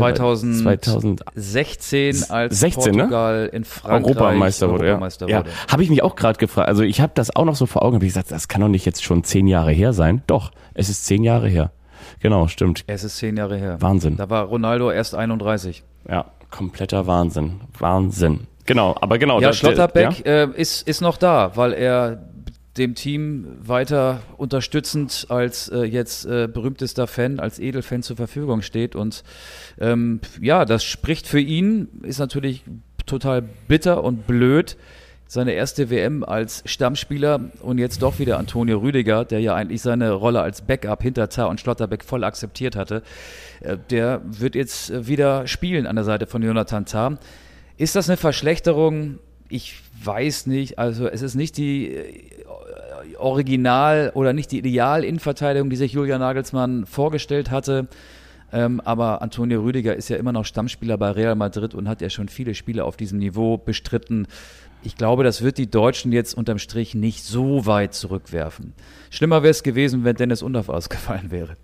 2016, als 16, Portugal, ne? In Frankreich Europameister wurde. Ja. Habe ich mich auch gerade gefragt. Also ich habe das auch noch so vor Augen. Habe ich gesagt, das kann doch nicht jetzt schon 10 Jahre her sein. Doch, es ist 10 Jahre her. Genau, stimmt. Es ist 10 Jahre her. Wahnsinn. Da war Ronaldo erst 31. Ja, kompletter Wahnsinn. Genau, aber genau. Ja, Schlotterbeck ist noch da, weil er dem Team weiter unterstützend als jetzt berühmtester Fan, als Edelfan zur Verfügung steht. Und ja, das spricht für ihn, ist natürlich total bitter und blöd. Seine erste WM als Stammspieler und jetzt doch wieder Antonio Rüdiger, der ja eigentlich seine Rolle als Backup hinter Tah und Schlotterbeck voll akzeptiert hatte. Der wird jetzt wieder spielen an der Seite von Jonathan Tah. Ist das eine Verschlechterung? Ich weiß nicht. Also es ist nicht die Original- oder nicht die Ideal-Innenverteidigung, die sich Julian Nagelsmann vorgestellt hatte. Aber Antonio Rüdiger ist ja immer noch Stammspieler bei Real Madrid und hat ja schon viele Spiele auf diesem Niveau bestritten. Ich glaube, das wird die Deutschen jetzt unterm Strich nicht so weit zurückwerfen. Schlimmer wäre es gewesen, wenn Dennis Undaff ausgefallen wäre.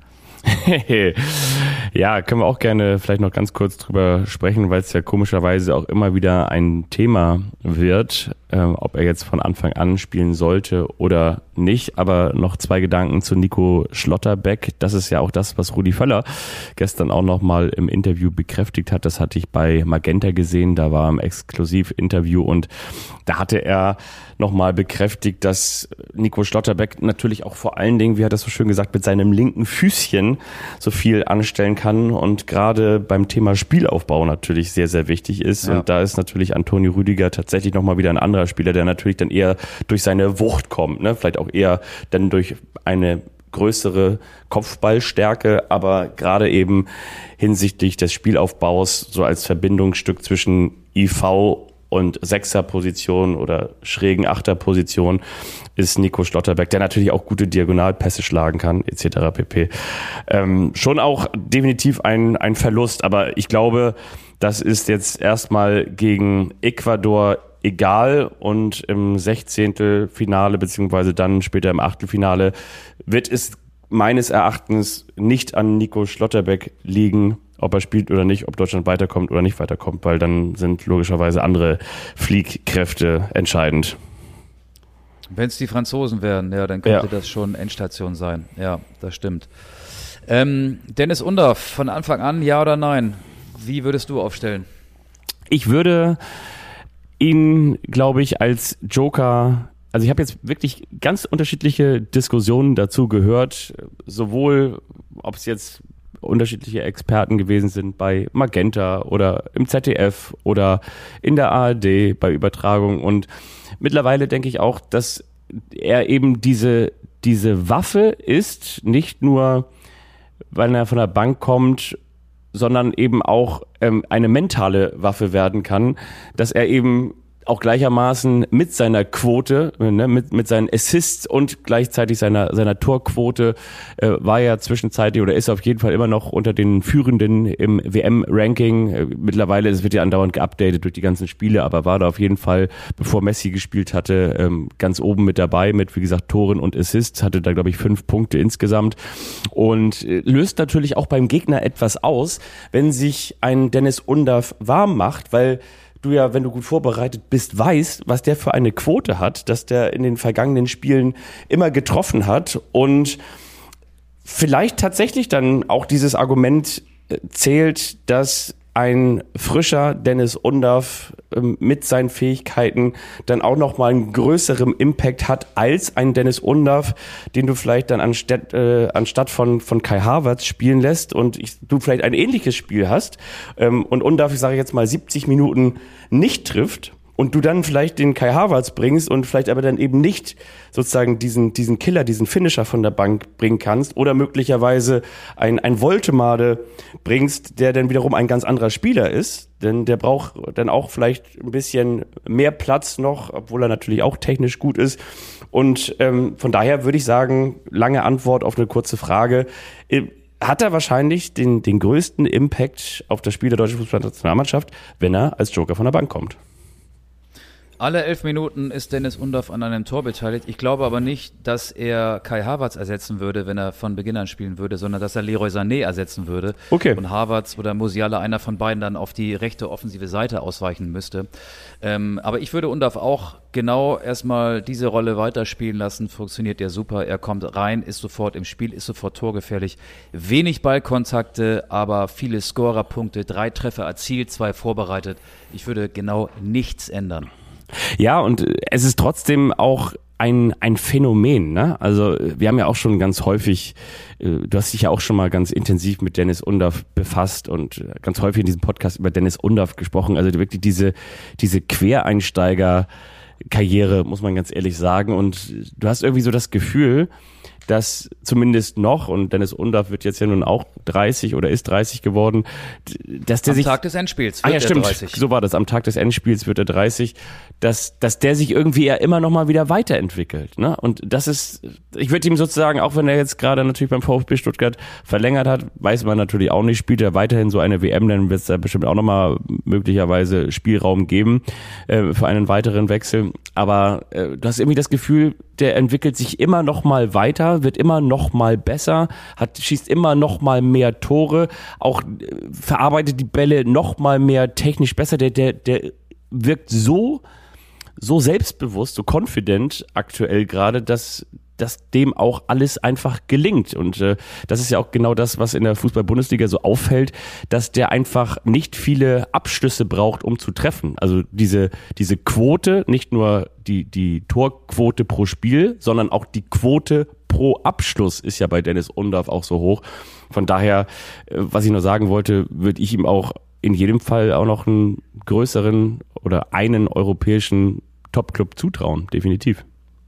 Ja, können wir auch gerne vielleicht noch ganz kurz drüber sprechen, weil es ja komischerweise auch immer wieder ein Thema wird, ob er jetzt von Anfang an spielen sollte oder nicht. Aber noch 2 Gedanken zu Nico Schlotterbeck. Das ist ja auch das, was Rudi Völler gestern auch nochmal im Interview bekräftigt hat. Das hatte ich bei Magenta gesehen, da war im Exklusiv-Interview und da hatte er nochmal bekräftigt, dass Nico Schlotterbeck natürlich auch vor allen Dingen, wie hat er so schön gesagt, mit seinem linken Füßchen so viel anstellen kann und gerade beim Thema Spielaufbau natürlich sehr, sehr wichtig ist. Ja. Und da ist natürlich Antonio Rüdiger tatsächlich nochmal wieder ein anderer Spieler, der natürlich dann eher durch seine Wucht kommt, ne? Vielleicht auch eher dann durch eine größere Kopfballstärke, aber gerade eben hinsichtlich des Spielaufbaus so als Verbindungsstück zwischen IV und Sechserposition oder schrägen Achterposition ist Nico Schlotterbeck, der natürlich auch gute Diagonalpässe schlagen kann, etc. pp. Schon auch definitiv ein Verlust, aber ich glaube, das ist jetzt erstmal gegen Ecuador egal und im 16. Finale beziehungsweise dann später im Achtelfinale wird es meines Erachtens nicht an Nico Schlotterbeck liegen, ob er spielt oder nicht, ob Deutschland weiterkommt oder nicht weiterkommt, weil dann sind logischerweise andere Fliehkräfte entscheidend. Wenn es die Franzosen wären, ja, dann könnte das schon Endstation sein. Ja, das stimmt. Dennis Undaff, von Anfang an, ja oder nein? Wie würdest du aufstellen? Ich würde ihn, glaube ich, als Joker, also ich habe jetzt wirklich ganz unterschiedliche Diskussionen dazu gehört, sowohl ob es jetzt unterschiedliche Experten gewesen sind bei Magenta oder im ZDF oder in der ARD bei Übertragung und mittlerweile denke ich auch, dass er eben diese Waffe ist, nicht nur, weil er von der Bank kommt, sondern eben auch eine mentale Waffe werden kann, dass er eben auch gleichermaßen mit seiner Quote, ne, mit seinen Assists und gleichzeitig seiner Torquote war ja zwischenzeitlich oder ist auf jeden Fall immer noch unter den Führenden im WM-Ranking. Mittlerweile, es wird ja andauernd geupdatet durch die ganzen Spiele, aber war da auf jeden Fall, bevor Messi gespielt hatte, ganz oben mit dabei mit, wie gesagt, Toren und Assists, hatte da, glaube ich, 5 Punkte insgesamt und löst natürlich auch beim Gegner etwas aus, wenn sich ein Deniz Undav warm macht, weil du ja, wenn du gut vorbereitet bist, weißt, was der für eine Quote hat, dass der in den vergangenen Spielen immer getroffen hat und vielleicht tatsächlich dann auch dieses Argument zählt, dass ein frischer Deniz Undav mit seinen Fähigkeiten dann auch nochmal einen größeren Impact hat als ein Deniz Undav, den du vielleicht dann anstatt von Kai Havertz spielen lässt und du vielleicht ein ähnliches Spiel hast und Undav, ich sage jetzt mal 70 Minuten nicht trifft und du dann vielleicht den Kai Havertz bringst und vielleicht aber dann eben nicht sozusagen diesen Killer, diesen Finisher von der Bank bringen kannst oder möglicherweise ein Woltemade bringst, der dann wiederum ein ganz anderer Spieler ist, denn der braucht dann auch vielleicht ein bisschen mehr Platz noch, obwohl er natürlich auch technisch gut ist und von daher würde ich sagen, lange Antwort auf eine kurze Frage, hat er wahrscheinlich den größten Impact auf das Spiel der deutschen Fußballnationalmannschaft, wenn er als Joker von der Bank kommt. Alle 11 Minuten ist Deniz Undav an einem Tor beteiligt. Ich glaube aber nicht, dass er Kai Havertz ersetzen würde, wenn er von Beginn an spielen würde, sondern dass er Leroy Sané ersetzen würde. Okay. Und Havertz oder Musiala, einer von beiden, dann auf die rechte offensive Seite ausweichen müsste. Aber ich würde Undav auch genau erstmal diese Rolle weiterspielen lassen. Funktioniert ja super. Er kommt rein, ist sofort im Spiel, ist sofort torgefährlich. Wenig Ballkontakte, aber viele Scorerpunkte. 3 Treffer erzielt, 2 vorbereitet. Ich würde genau nichts ändern. Ja, und es ist trotzdem auch ein Phänomen, ne? Also wir haben ja auch schon ganz häufig, du hast dich ja auch schon mal ganz intensiv mit Deniz Undav befasst und ganz häufig in diesem Podcast über Deniz Undav gesprochen. Also wirklich diese Quereinsteiger-Karriere, muss man ganz ehrlich sagen. Und du hast irgendwie so das Gefühl, dass zumindest noch, und Deniz Undav wird jetzt ja nun auch 30 oder ist 30 geworden, dass der am Tag des Endspiels wird ja, stimmt, 30. So war das, am Tag des Endspiels wird er 30, dass der sich irgendwie ja immer noch mal wieder weiterentwickelt, ne? Und das ist, ich würde ihm sozusagen, auch wenn er jetzt gerade natürlich beim VfB Stuttgart verlängert hat, weiß man natürlich auch nicht, spielt er weiterhin so eine WM, dann wird es da bestimmt auch noch mal möglicherweise Spielraum geben für einen weiteren Wechsel, aber du hast irgendwie das Gefühl, der entwickelt sich immer noch mal weiter, wird immer noch mal besser, schießt immer noch mal mehr Tore, auch verarbeitet die Bälle noch mal mehr technisch besser. Der wirkt so selbstbewusst, so confident aktuell gerade, dass dem auch alles einfach gelingt. Und das ist ja auch genau das, was in der Fußball-Bundesliga so auffällt, dass der einfach nicht viele Abschlüsse braucht, um zu treffen. Also diese Quote, nicht nur die Torquote pro Spiel, sondern auch die Quote pro Abschluss ist ja bei Deniz Undav auch so hoch. Von daher, was ich nur sagen wollte, würde ich ihm auch in jedem Fall auch noch einen größeren oder einen europäischen Top-Club zutrauen, definitiv.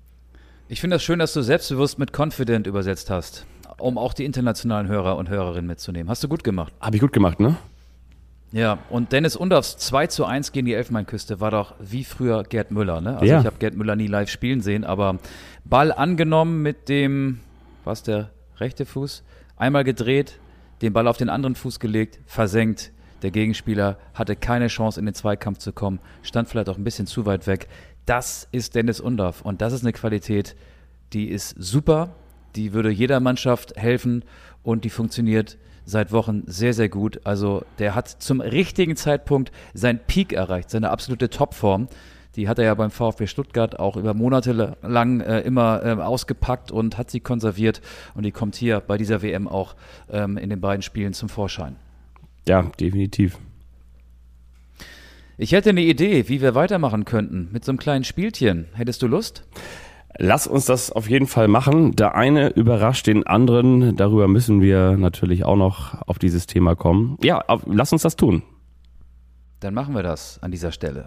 Ich finde das schön, dass du selbstbewusst mit confident übersetzt hast, um auch die internationalen Hörer und Hörerinnen mitzunehmen. Hast du gut gemacht. Habe ich gut gemacht, ne? Ja, und Deniz Undavs 2:1 gegen die Elfenbeinküste war doch wie früher Gerd Müller, ne? Also ja. Ich habe Gerd Müller nie live spielen sehen, aber Ball angenommen mit dem, der rechte Fuß, einmal gedreht, den Ball auf den anderen Fuß gelegt, versenkt. Der Gegenspieler hatte keine Chance, in den Zweikampf zu kommen, stand vielleicht auch ein bisschen zu weit weg. Das ist Deniz Undav und das ist eine Qualität, die ist super, die würde jeder Mannschaft helfen und die funktioniert seit Wochen sehr, sehr gut. Also der hat zum richtigen Zeitpunkt seinen Peak erreicht, seine absolute Topform. Die hat er ja beim VfB Stuttgart auch über Monate lang immer ausgepackt und hat sie konserviert und die kommt hier bei dieser WM auch in den beiden Spielen zum Vorschein. Ja, definitiv. Ich hätte eine Idee, wie wir weitermachen könnten mit so einem kleinen Spielchen. Hättest du Lust? Lass uns das auf jeden Fall machen. Der eine überrascht den anderen. Darüber müssen wir natürlich auch noch auf dieses Thema kommen. Ja, lass uns das tun. Dann machen wir das an dieser Stelle.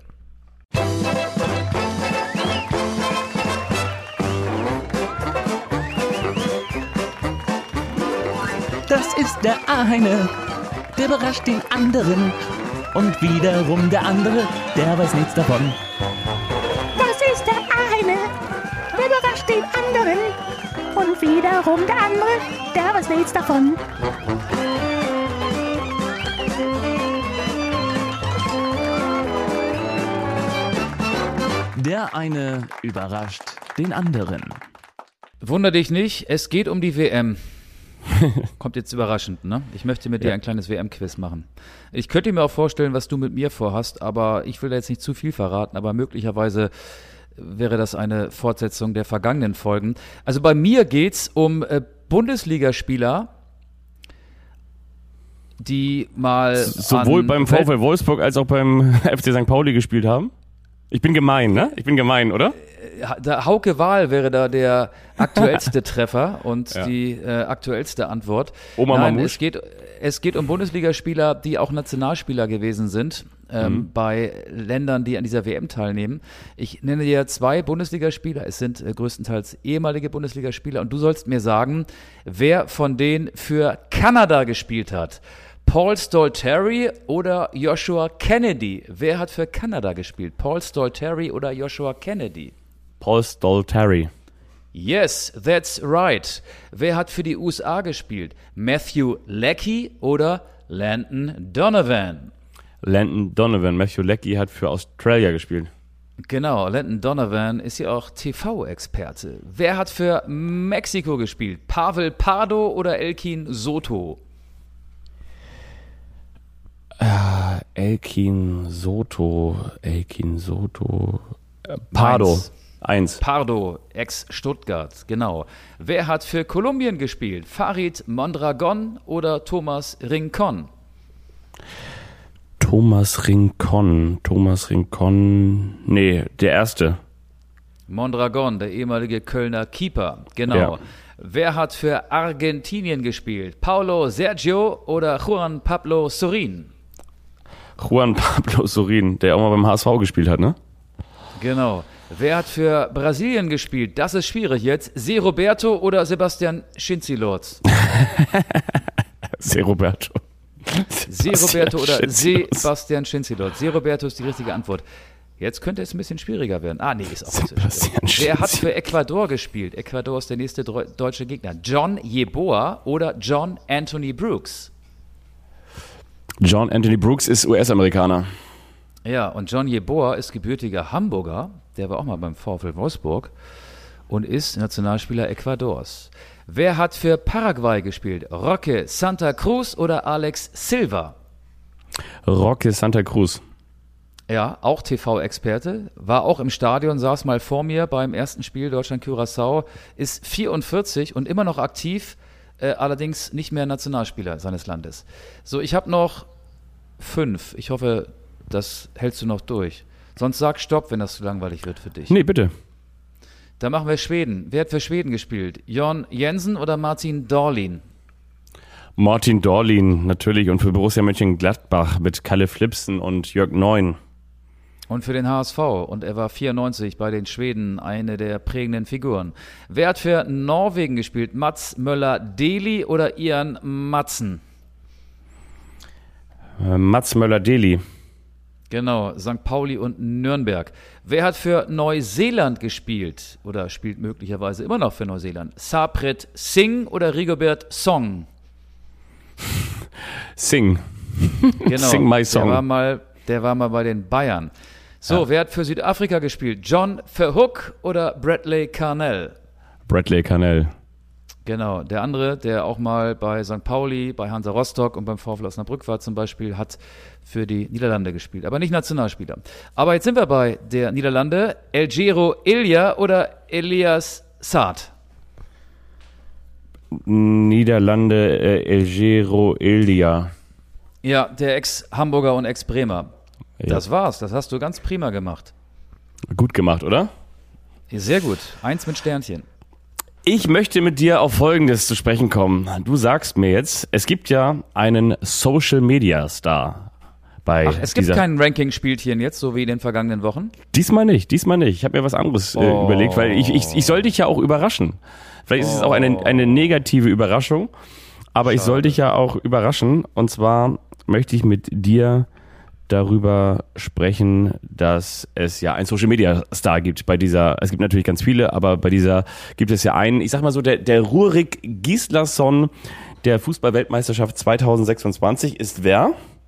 Das ist der eine, der überrascht den anderen. Und wiederum der andere, der weiß nichts davon. Das ist der eine, der überrascht den anderen. Und wiederum der andere, der weiß nichts davon. Der eine überrascht den anderen. Wunder dich nicht, es geht um die WM. Kommt jetzt überraschend, ne? Ich möchte mit dir ein kleines WM-Quiz machen. Ich könnte mir auch vorstellen, was du mit mir vorhast, aber ich will da jetzt nicht zu viel verraten, aber möglicherweise wäre das eine Fortsetzung der vergangenen Folgen. Also bei mir geht's um Bundesligaspieler, die mal sowohl beim VfL Wolfsburg als auch beim FC St. Pauli gespielt haben. Ich bin gemein, ne? Ich bin gemein, oder? Der Hauke Wahl wäre da der aktuellste Treffer und die aktuellste Antwort. Oma Nein, Mamouche. es geht um Bundesligaspieler, die auch Nationalspieler gewesen sind bei Ländern, die an dieser WM teilnehmen. Ich nenne dir 2 Bundesligaspieler. Es sind größtenteils ehemalige Bundesligaspieler und du sollst mir sagen, wer von denen für Kanada gespielt hat. Paul Stalteri oder Joshua Kennedy? Wer hat für Kanada gespielt? Paul Stalteri oder Joshua Kennedy? Paul Stalteri. Yes, that's right. Wer hat für die USA gespielt? Matthew Leckie oder Landon Donovan? Landon Donovan. Matthew Leckie hat für Australia gespielt. Genau, Landon Donovan ist ja auch TV-Experte. Wer hat für Mexiko gespielt? Pavel Pardo oder Elkin Soto? Elkin Soto. Pardo. 1. Pardo, ex-Stuttgart, genau. Wer hat für Kolumbien gespielt? Farid Mondragon oder Thomas Rincon? Thomas Rincon. Nee, der erste. Mondragon, der ehemalige Kölner Keeper, genau. Ja. Wer hat für Argentinien gespielt? Paulo Sergio oder Juan Pablo Sorin? Juan Pablo Sorin, der auch mal beim HSV gespielt hat, ne? Genau. Wer hat für Brasilien gespielt? Das ist schwierig jetzt. Se Roberto oder Sebastian Schinzilorz? Se Roberto oder Sebastian Schinzilorz. Se Roberto ist die richtige Antwort. Jetzt könnte es ein bisschen schwieriger werden. Nee, ist auch nicht so schwierig. Wer hat für Ecuador gespielt? Ecuador ist der nächste deutsche Gegner. John Yeboah oder John Anthony Brooks? John Anthony Brooks ist US-Amerikaner. Ja, und John Yeboah ist gebürtiger Hamburger. Der war auch mal beim VfL Wolfsburg und ist Nationalspieler Ecuadors. Wer hat für Paraguay gespielt? Roque Santa Cruz oder Alex Silva? Roque Santa Cruz. Ja, auch TV-Experte, war auch im Stadion, saß mal vor mir beim ersten Spiel Deutschland-Curaçao, ist 44 und immer noch aktiv, allerdings nicht mehr Nationalspieler seines Landes. So, ich habe noch 5. Ich hoffe, das hältst du noch durch. Sonst sag Stopp, wenn das zu langweilig wird für dich. Nee, bitte. Dann machen wir Schweden. Wer hat für Schweden gespielt? Jon Jensen oder Martin Dahlin? Martin Dahlin natürlich und für Borussia Mönchengladbach mit Kalle Flipsen und Jörg Neun. Und für den HSV. Und er war 94 bei den Schweden eine der prägenden Figuren. Wer hat für Norwegen gespielt? Mats Möller-Deli oder Ian Madsen? Mats Möller-Deli. Genau, St. Pauli und Nürnberg. Wer hat für Neuseeland gespielt? Oder spielt möglicherweise immer noch für Neuseeland? Sarpreet Singh oder Rigobert Song? Sing. Genau, Sing my song. Der war mal bei den Bayern. So, Wer hat für Südafrika gespielt? John Verhoek oder Bradley Carnell? Bradley Carnell. Genau, der andere, der auch mal bei St. Pauli, bei Hansa Rostock und beim VfL Osnabrück war zum Beispiel, hat für die Niederlande gespielt, aber nicht Nationalspieler. Aber jetzt sind wir bei der Niederlande. Eljero Ilja oder Elias Saad? Niederlande, Eljero Ilja. Ja, der Ex-Hamburger und Ex-Bremer. Ja. Das war's, das hast du ganz prima gemacht. Gut gemacht, oder? Sehr gut, 1 mit Sternchen. Ich möchte mit dir auf Folgendes zu sprechen kommen. Du sagst mir jetzt, es gibt ja einen Social-Media-Star bei Ach, es gibt kein Ranking-Spielchen jetzt, so wie in den vergangenen Wochen? Diesmal nicht. Ich habe mir was anderes überlegt, weil ich soll dich ja auch überraschen. Vielleicht ist es auch eine negative Überraschung, aber ich soll dich ja auch überraschen. Und zwar möchte ich mit dir darüber sprechen, dass es ja einen Social-Media-Star gibt bei dieser, es gibt natürlich ganz viele, aber bei dieser gibt es ja einen, ich sag mal so, der Rurik Gislason der Fußball-Weltmeisterschaft 2026 ist wer?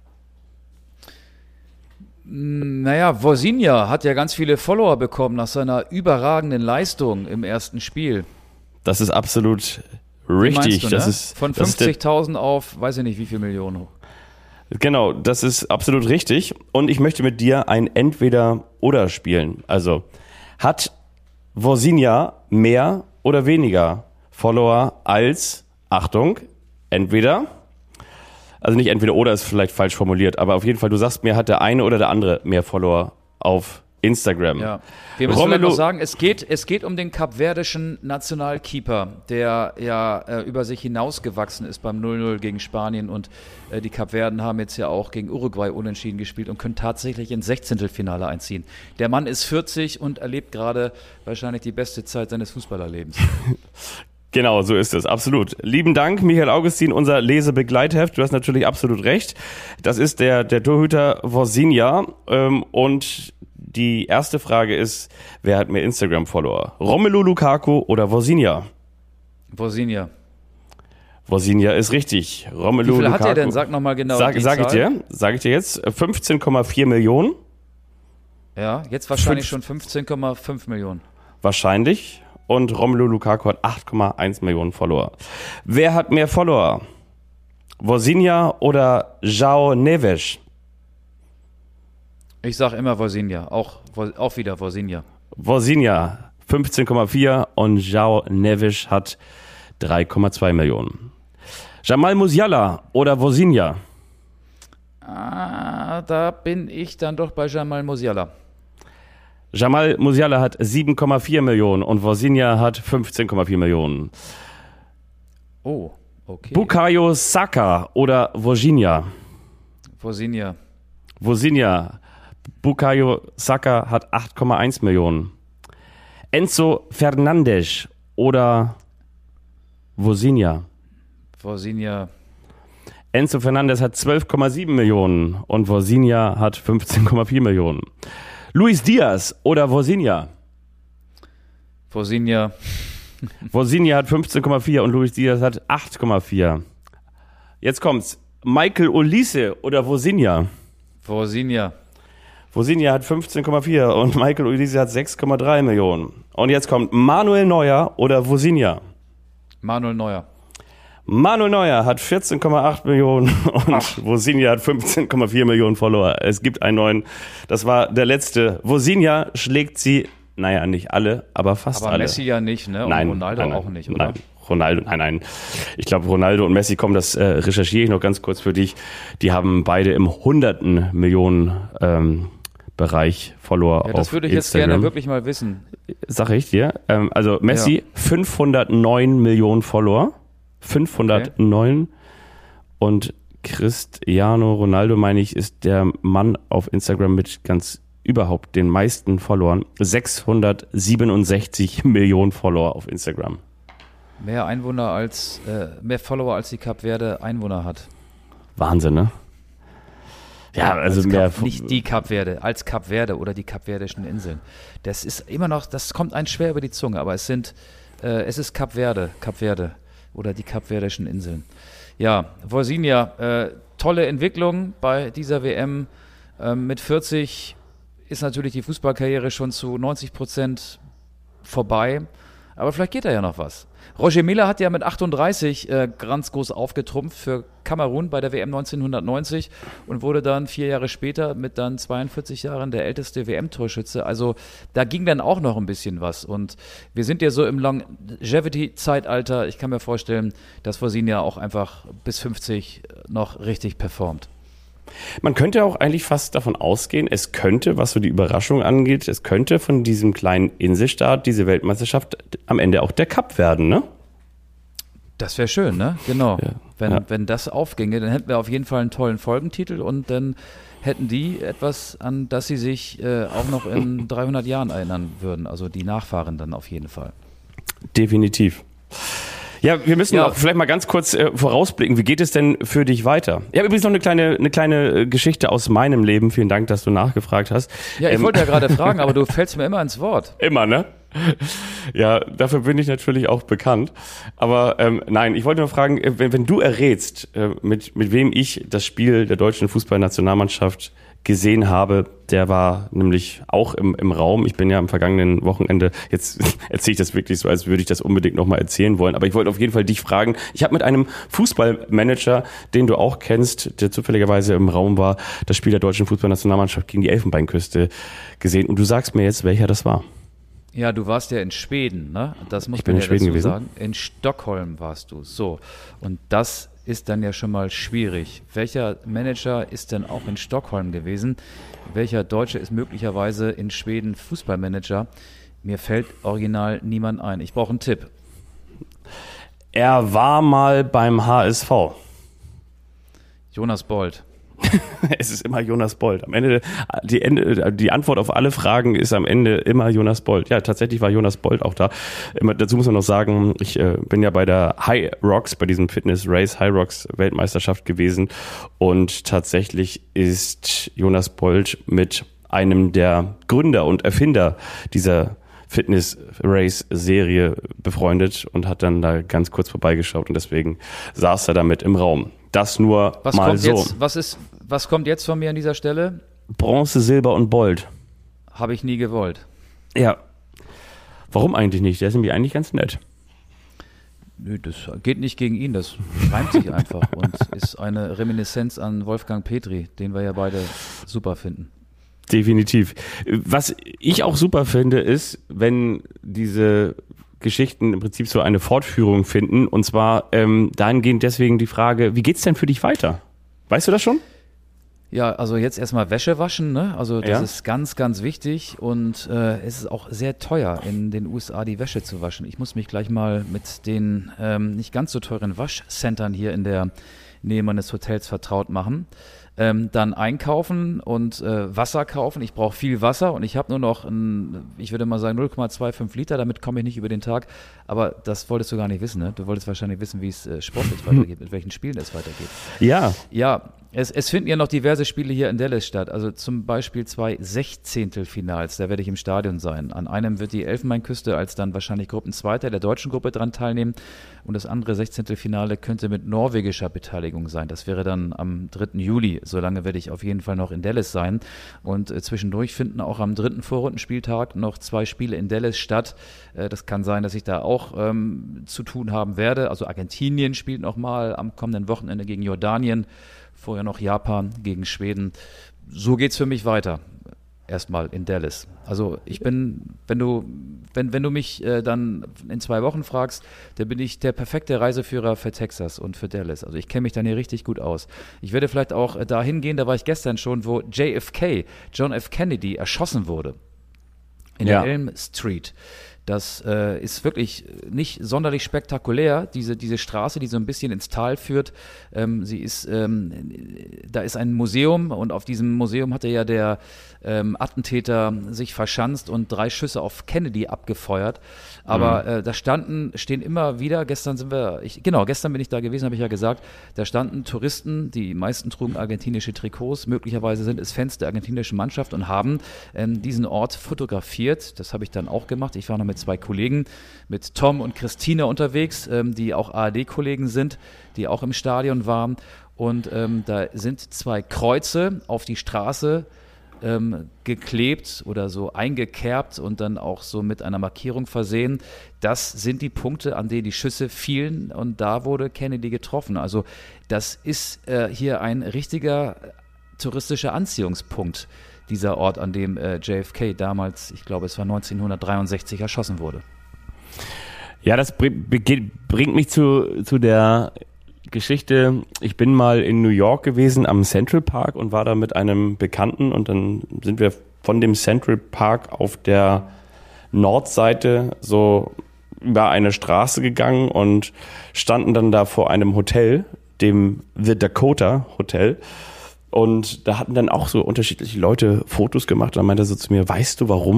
Naja, Worsinja hat ja ganz viele Follower bekommen nach seiner überragenden Leistung im ersten Spiel. Das ist absolut Wie richtig. meinst du, Das ne? ist Von das ist der- 50.000 auf, weiß ich nicht, wie viel Millionen hoch. Genau, das ist absolut richtig. Und ich möchte mit dir ein Entweder-Oder spielen. Also, hat Worsinja mehr oder weniger Follower als, Achtung, entweder, also nicht entweder oder ist vielleicht falsch formuliert, aber auf jeden Fall, du sagst mir, hat der eine oder der andere mehr Follower auf Instagram. Ja. Wir müssen vielleicht Romelu- noch sagen, es geht um den kapverdischen Nationalkeeper, der ja über sich hinausgewachsen ist beim 0-0 gegen Spanien und die Kapverden haben jetzt ja auch gegen Uruguay unentschieden gespielt und können tatsächlich ins 16. einziehen. Der Mann ist 40 und erlebt gerade wahrscheinlich die beste Zeit seines Fußballerlebens. Genau, so ist es, absolut. Lieben Dank, Michael Augustin, unser Lesebegleitheft. Du hast natürlich absolut recht. Das ist der Torhüter Worsinja. Und die erste Frage ist, wer hat mehr Instagram-Follower? Romelu Lukaku oder Worsinja? Worsinja. Worsinja ist richtig. Romelu Wie viel Lukaku. hat er denn? Sag nochmal genau die Sag ich Zahl. dir. Sag ich dir jetzt. 15,4 Millionen. Ja, jetzt wahrscheinlich schon 15,5 Millionen. Wahrscheinlich. Und Romelu Lukaku hat 8,1 Millionen Follower. Wer hat mehr Follower? Worsinja oder João Neves? Ich sag immer Worsinja, auch wieder Worsinja. Worsinja 15,4 und João Neves hat 3,2 Millionen. Jamal Musiala oder Worsinja? Da bin ich dann doch bei Jamal Musiala. Jamal Musiala hat 7,4 Millionen und Worsinja hat 15,4 Millionen. Oh, okay. Bukayo Saka oder Worsinja? Worsinja. Worsinja. Bukayo Saka hat 8,1 Millionen. Enzo Fernandes oder Worsinja? Worsinja. Enzo Fernandes hat 12,7 Millionen und Worsinja hat 15,4 Millionen. Luis Diaz oder Worsinja? Worsinja. Worsinja hat 15,4 und Luis Diaz hat 8,4. Jetzt kommt's. Michael Olise oder Worsinja? Worsinja. Worsinja hat 15,4 und Michael Olise hat 6,3 Millionen. Und jetzt kommt Manuel Neuer oder Worsinja? Manuel Neuer. Manuel Neuer hat 14,8 Millionen und Worsinja hat 15,4 Millionen Follower. Es gibt einen neuen, das war der letzte. Worsinja schlägt sie, naja, nicht alle, aber fast Aber alle. Messi ja nicht, ne? Und Nein, Ronaldo nein, auch nicht, oder? Nein, Ronaldo, nein. Ich glaube, Ronaldo und Messi, komm, das recherchiere ich noch ganz kurz für dich. Die haben beide im hunderten Millionen Bereich Follower auf Instagram. Ja, das würde ich jetzt gerne wirklich mal wissen. Sag ich dir. Also Messi, 509 Millionen Follower. 509. Und Cristiano Ronaldo, meine ich, ist der Mann auf Instagram mit ganz überhaupt den meisten Followern. 667 Millionen Follower auf Instagram. Mehr Follower als die Kapverde Einwohner hat. Wahnsinn, ne? Ja, also mehr. Nicht die Kapverde, als Kapverde oder die kapverdischen Inseln. Das ist immer noch, das kommt einem schwer über die Zunge, aber es ist Kapverde oder die kapverdischen Inseln. Ja, Worsinja, tolle Entwicklung bei dieser WM. Mit 40 ist natürlich die Fußballkarriere schon zu 90% vorbei, aber vielleicht geht da ja noch was. Roger Milla hat ja mit 38 ganz groß aufgetrumpft für Kamerun bei der WM 1990 und wurde dann 4 Jahre später mit dann 42 Jahren der älteste WM-Torschütze. Also da ging dann auch noch ein bisschen was. Und wir sind ja so im Longevity-Zeitalter. Ich kann mir vorstellen, dass Worsinja auch einfach bis 50 noch richtig performt. Man könnte auch eigentlich fast davon ausgehen, es könnte, was so die Überraschung angeht, es könnte von diesem kleinen Inselstaat, diese Weltmeisterschaft am Ende auch der Cup werden, ne? Das wäre schön, ne? Genau. Ja. Wenn das aufginge, dann hätten wir auf jeden Fall einen tollen Folgentitel und dann hätten die etwas, an das sie sich auch noch in 300 Jahren erinnern würden. Also die Nachfahren dann auf jeden Fall. Definitiv. Ja, wir müssen auch vielleicht mal ganz kurz vorausblicken. Wie geht es denn für dich weiter? Ich habe übrigens noch eine kleine Geschichte aus meinem Leben. Vielen Dank, dass du nachgefragt hast. Ja, ich wollte ja gerade fragen, aber du fällst mir immer ins Wort. Immer, ne? Ja, dafür bin ich natürlich auch bekannt. Aber nein, ich wollte nur fragen, wenn du errätst, mit wem ich das Spiel der deutschen Fußballnationalmannschaft gesehen habe, der war nämlich auch im Raum. Ich bin ja am vergangenen Wochenende, jetzt erzähle ich das wirklich so, als würde ich das unbedingt nochmal erzählen wollen, aber ich wollte auf jeden Fall dich fragen. Ich habe mit einem Fußballmanager, den du auch kennst, der zufälligerweise im Raum war, das Spiel der deutschen Fußballnationalmannschaft gegen die Elfenbeinküste gesehen. Und du sagst mir jetzt, welcher das war. Ja, du warst ja in Schweden, ne? Das muss ich bin man in Schweden dazu gewesen. sagen. In Stockholm warst du. So. Und das ist dann ja schon mal schwierig. Welcher Manager ist denn auch in Stockholm gewesen? Welcher Deutsche ist möglicherweise in Schweden Fußballmanager? Mir fällt original niemand ein. Ich brauche einen Tipp. Er war mal beim HSV. Jonas Bold. Es ist immer Jonas Bold. Am Ende, die Antwort auf alle Fragen ist am Ende immer Jonas Bold. Ja, tatsächlich war Jonas Bold auch da. Dazu muss man noch sagen, ich bin ja bei der High Rocks, bei diesem Fitness Race High Rocks Weltmeisterschaft gewesen und tatsächlich ist Jonas Bold mit einem der Gründer und Erfinder dieser Fitness Race Serie befreundet und hat dann da ganz kurz vorbeigeschaut und deswegen saß er damit im Raum. Das nur was mal kommt so. Jetzt, was kommt jetzt von mir an dieser Stelle? Bronze, Silber und Gold. Habe ich nie gewollt. Ja. Warum eigentlich nicht? Der ist nämlich eigentlich ganz nett. Nö, das geht nicht gegen ihn, das reimt sich einfach und ist eine Reminiszenz an Wolfgang Petri, den wir ja beide super finden. Definitiv. Was ich auch super finde, ist, wenn diese Geschichten im Prinzip so eine Fortführung finden. Und zwar dahingehend deswegen die Frage, wie geht's denn für dich weiter? Weißt du das schon? Ja, also jetzt erstmal Wäsche waschen, ne? Also das Ja. ist ganz, ganz wichtig und es ist auch sehr teuer, in den USA die Wäsche zu waschen. Ich muss mich gleich mal mit den nicht ganz so teuren Waschcentern hier in der Nähe meines Hotels vertraut machen. Dann einkaufen und Wasser kaufen. Ich brauche viel Wasser und ich habe nur noch, ich würde mal sagen 0,25 Liter, damit komme ich nicht über den Tag. Aber das wolltest du gar nicht wissen, ne? Du wolltest wahrscheinlich wissen, wie es sportlich weitergeht, mit welchen Spielen es weitergeht. Ja. Ja, es finden ja noch diverse Spiele hier in Dallas statt. Also zum Beispiel 2 Sechzehntelfinals, da werde ich im Stadion sein. An einem wird die Elfenbeinküste als dann wahrscheinlich Gruppenzweiter der deutschen Gruppe dran teilnehmen. Und das andere Sechzehntelfinale könnte mit norwegischer Beteiligung sein. Das wäre dann am 3. Juli. Solange werde ich auf jeden Fall noch in Dallas sein. Und zwischendurch finden auch am 3. Vorrundenspieltag noch 2 Spiele in Dallas statt. Das kann sein, dass ich da auch zu tun haben werde. Also Argentinien spielt nochmal am kommenden Wochenende gegen Jordanien. Vorher noch Japan gegen Schweden. So geht's für mich weiter. Erstmal in Dallas. Also ich bin, wenn du mich dann in 2 Wochen fragst, dann bin ich der perfekte Reiseführer für Texas und für Dallas. Also ich kenne mich dann hier richtig gut aus. Ich werde vielleicht auch dahin gehen, da war ich gestern schon, wo JFK, John F. Kennedy, erschossen wurde. In der Elm Street. Das ist wirklich nicht sonderlich spektakulär, diese Straße, die so ein bisschen ins Tal führt. Da ist ein Museum und auf diesem Museum hatte ja der Attentäter sich verschanzt und 3 Schüsse auf Kennedy abgefeuert. Aber da stehen immer wieder, gestern bin ich da gewesen, habe ich ja gesagt, da standen Touristen, die meisten trugen argentinische Trikots, möglicherweise sind es Fans der argentinischen Mannschaft und haben diesen Ort fotografiert. Das habe ich dann auch gemacht. Ich war noch mit 2 Kollegen, mit Tom und Christina unterwegs, die auch ARD-Kollegen sind, die auch im Stadion waren. Und da sind 2 Kreuze auf die Straße geklebt oder so eingekerbt und dann auch so mit einer Markierung versehen. Das sind die Punkte, an denen die Schüsse fielen und da wurde Kennedy getroffen. Also das ist hier ein richtiger touristischer Anziehungspunkt, dieser Ort, an dem JFK damals, ich glaube es war 1963, erschossen wurde. Ja, das bringt mich zu der Geschichte. Ich bin mal in New York gewesen am Central Park und war da mit einem Bekannten und dann sind wir von dem Central Park auf der Nordseite so über eine Straße gegangen und standen dann da vor einem Hotel, dem The Dakota Hotel. Und da hatten dann auch so unterschiedliche Leute Fotos gemacht. Und dann meinte er so zu mir, weißt du, warum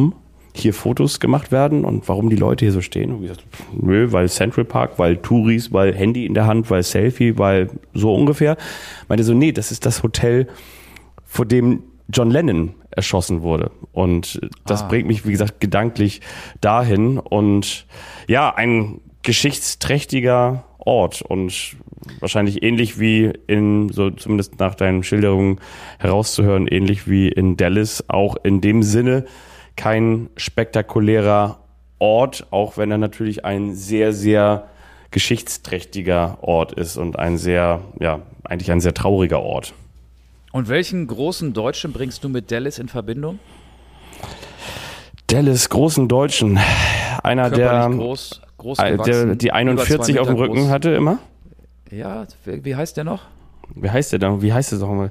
hier Fotos gemacht werden und warum die Leute hier so stehen. Und wie gesagt, nö, weil Central Park, weil Touris, weil Handy in der Hand, weil Selfie, weil so ungefähr. Meinte so, nee, das ist das Hotel, vor dem John Lennon erschossen wurde. Und das bringt mich, wie gesagt, gedanklich dahin. Und ja, ein geschichtsträchtiger Ort und wahrscheinlich ähnlich wie so zumindest nach deinen Schilderungen herauszuhören, ähnlich wie in Dallas, auch in dem Sinne kein spektakulärer Ort, auch wenn er natürlich ein sehr, sehr geschichtsträchtiger Ort ist und eigentlich ein sehr trauriger Ort. Und welchen großen Deutschen bringst du mit Dallas in Verbindung? Dallas, großen Deutschen. Einer, der die 41 auf dem Rücken groß hatte immer. Ja, wie heißt der noch? Wie heißt der doch mal?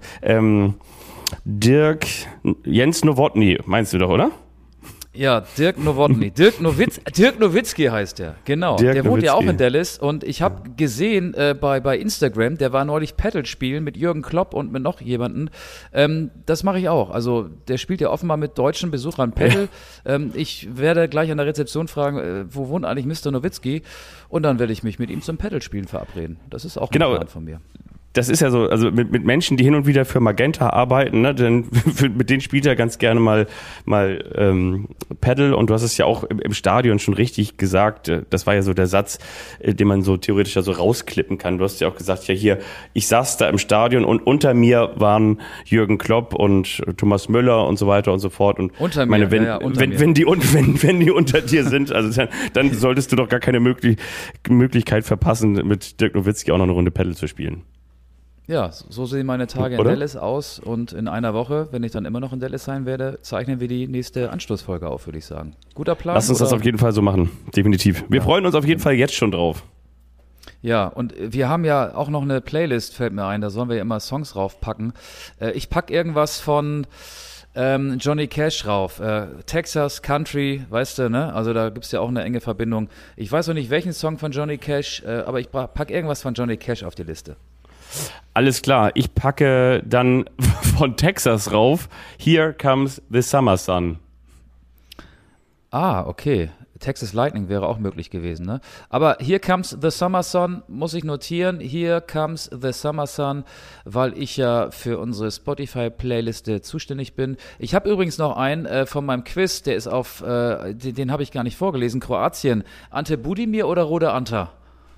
Jens Nowotny, meinst du doch, oder? Ja, Dirk Nowotny. Dirk Nowitzki heißt der, genau. Der wohnt ja auch in Dallas und ich habe gesehen bei Instagram, der war neulich Paddle spielen mit Jürgen Klopp und mit noch jemanden. Das mache ich auch. Also der spielt ja offenbar mit deutschen Besuchern Paddle. Ja. Ich werde gleich an der Rezeption fragen, wo wohnt eigentlich Mr. Nowitzki? Und dann werde ich mich mit ihm zum Paddle-Spielen verabreden. Das ist auch ein Plan von mir. Das ist ja so, also mit Menschen, die hin und wieder für Magenta arbeiten, ne, denn mit denen spielt er ganz gerne mal Paddle und du hast es ja auch im Stadion schon richtig gesagt, das war ja so der Satz, den man so theoretisch ja so rausklippen kann. Du hast ja auch gesagt, ja hier, ich saß da im Stadion und unter mir waren Jürgen Klopp und Thomas Müller und so weiter und so fort und unter mir, wenn die unter dir sind, also dann solltest du doch gar keine Möglichkeit verpassen, mit Dirk Nowitzki auch noch eine Runde Paddle zu spielen. Ja, so sehen meine Tage in Dallas aus und in einer Woche, wenn ich dann immer noch in Dallas sein werde, zeichnen wir die nächste Anstoßfolge auf, würde ich sagen. Guter Plan? Lass uns das auf jeden Fall so machen, definitiv. Wir freuen uns auf jeden Fall jetzt schon drauf. Ja, und wir haben ja auch noch eine Playlist, fällt mir ein, da sollen wir ja immer Songs raufpacken. Ich packe irgendwas von Johnny Cash rauf. Texas, Country, weißt du, ne? Also da gibt's ja auch eine enge Verbindung. Ich weiß noch nicht, welchen Song von Johnny Cash, aber ich packe irgendwas von Johnny Cash auf die Liste. Alles klar, ich packe dann von Texas rauf, Here Comes the Summer Sun. Ah, okay. Texas Lightning wäre auch möglich gewesen, ne? Aber Here Comes the Summer Sun muss ich notieren. Here Comes the Summer Sun, weil ich ja für unsere Spotify-Playliste zuständig bin. Ich habe übrigens noch einen von meinem Quiz, der ist den habe ich gar nicht vorgelesen. Kroatien. Ante Budimir oder Rode Anta?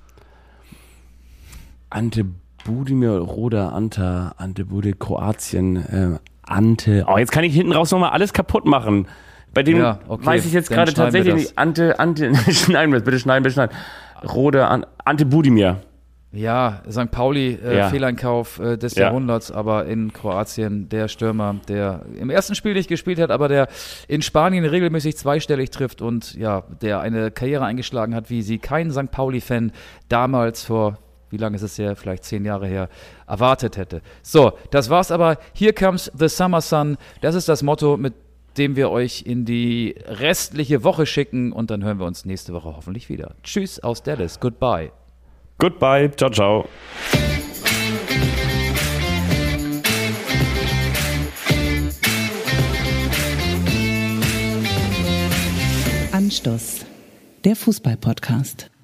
Ante Budimir, Roda, Ante Bude, Kroatien, Ante. Oh, jetzt kann ich hinten raus nochmal alles kaputt machen. Bei dem weiß ich jetzt gerade tatsächlich nicht. Ante, schneiden wir, bitte schneiden. Roda, Ante Budimir. Ja, St. Pauli, Fehleinkauf des Jahrhunderts, aber in Kroatien der Stürmer, der im ersten Spiel nicht gespielt hat, aber der in Spanien regelmäßig zweistellig trifft und ja, der eine Karriere eingeschlagen hat, wie sie kein St. Pauli-Fan damals vor, wie lange ist es her, vielleicht 10 Jahre her, erwartet hätte. So, das war's aber. Here comes the Summer Sun. Das ist das Motto, mit dem wir euch in die restliche Woche schicken und dann hören wir uns nächste Woche hoffentlich wieder. Tschüss aus Dallas. Goodbye. Goodbye. Ciao, ciao. Anstoß, der Fußball-Podcast.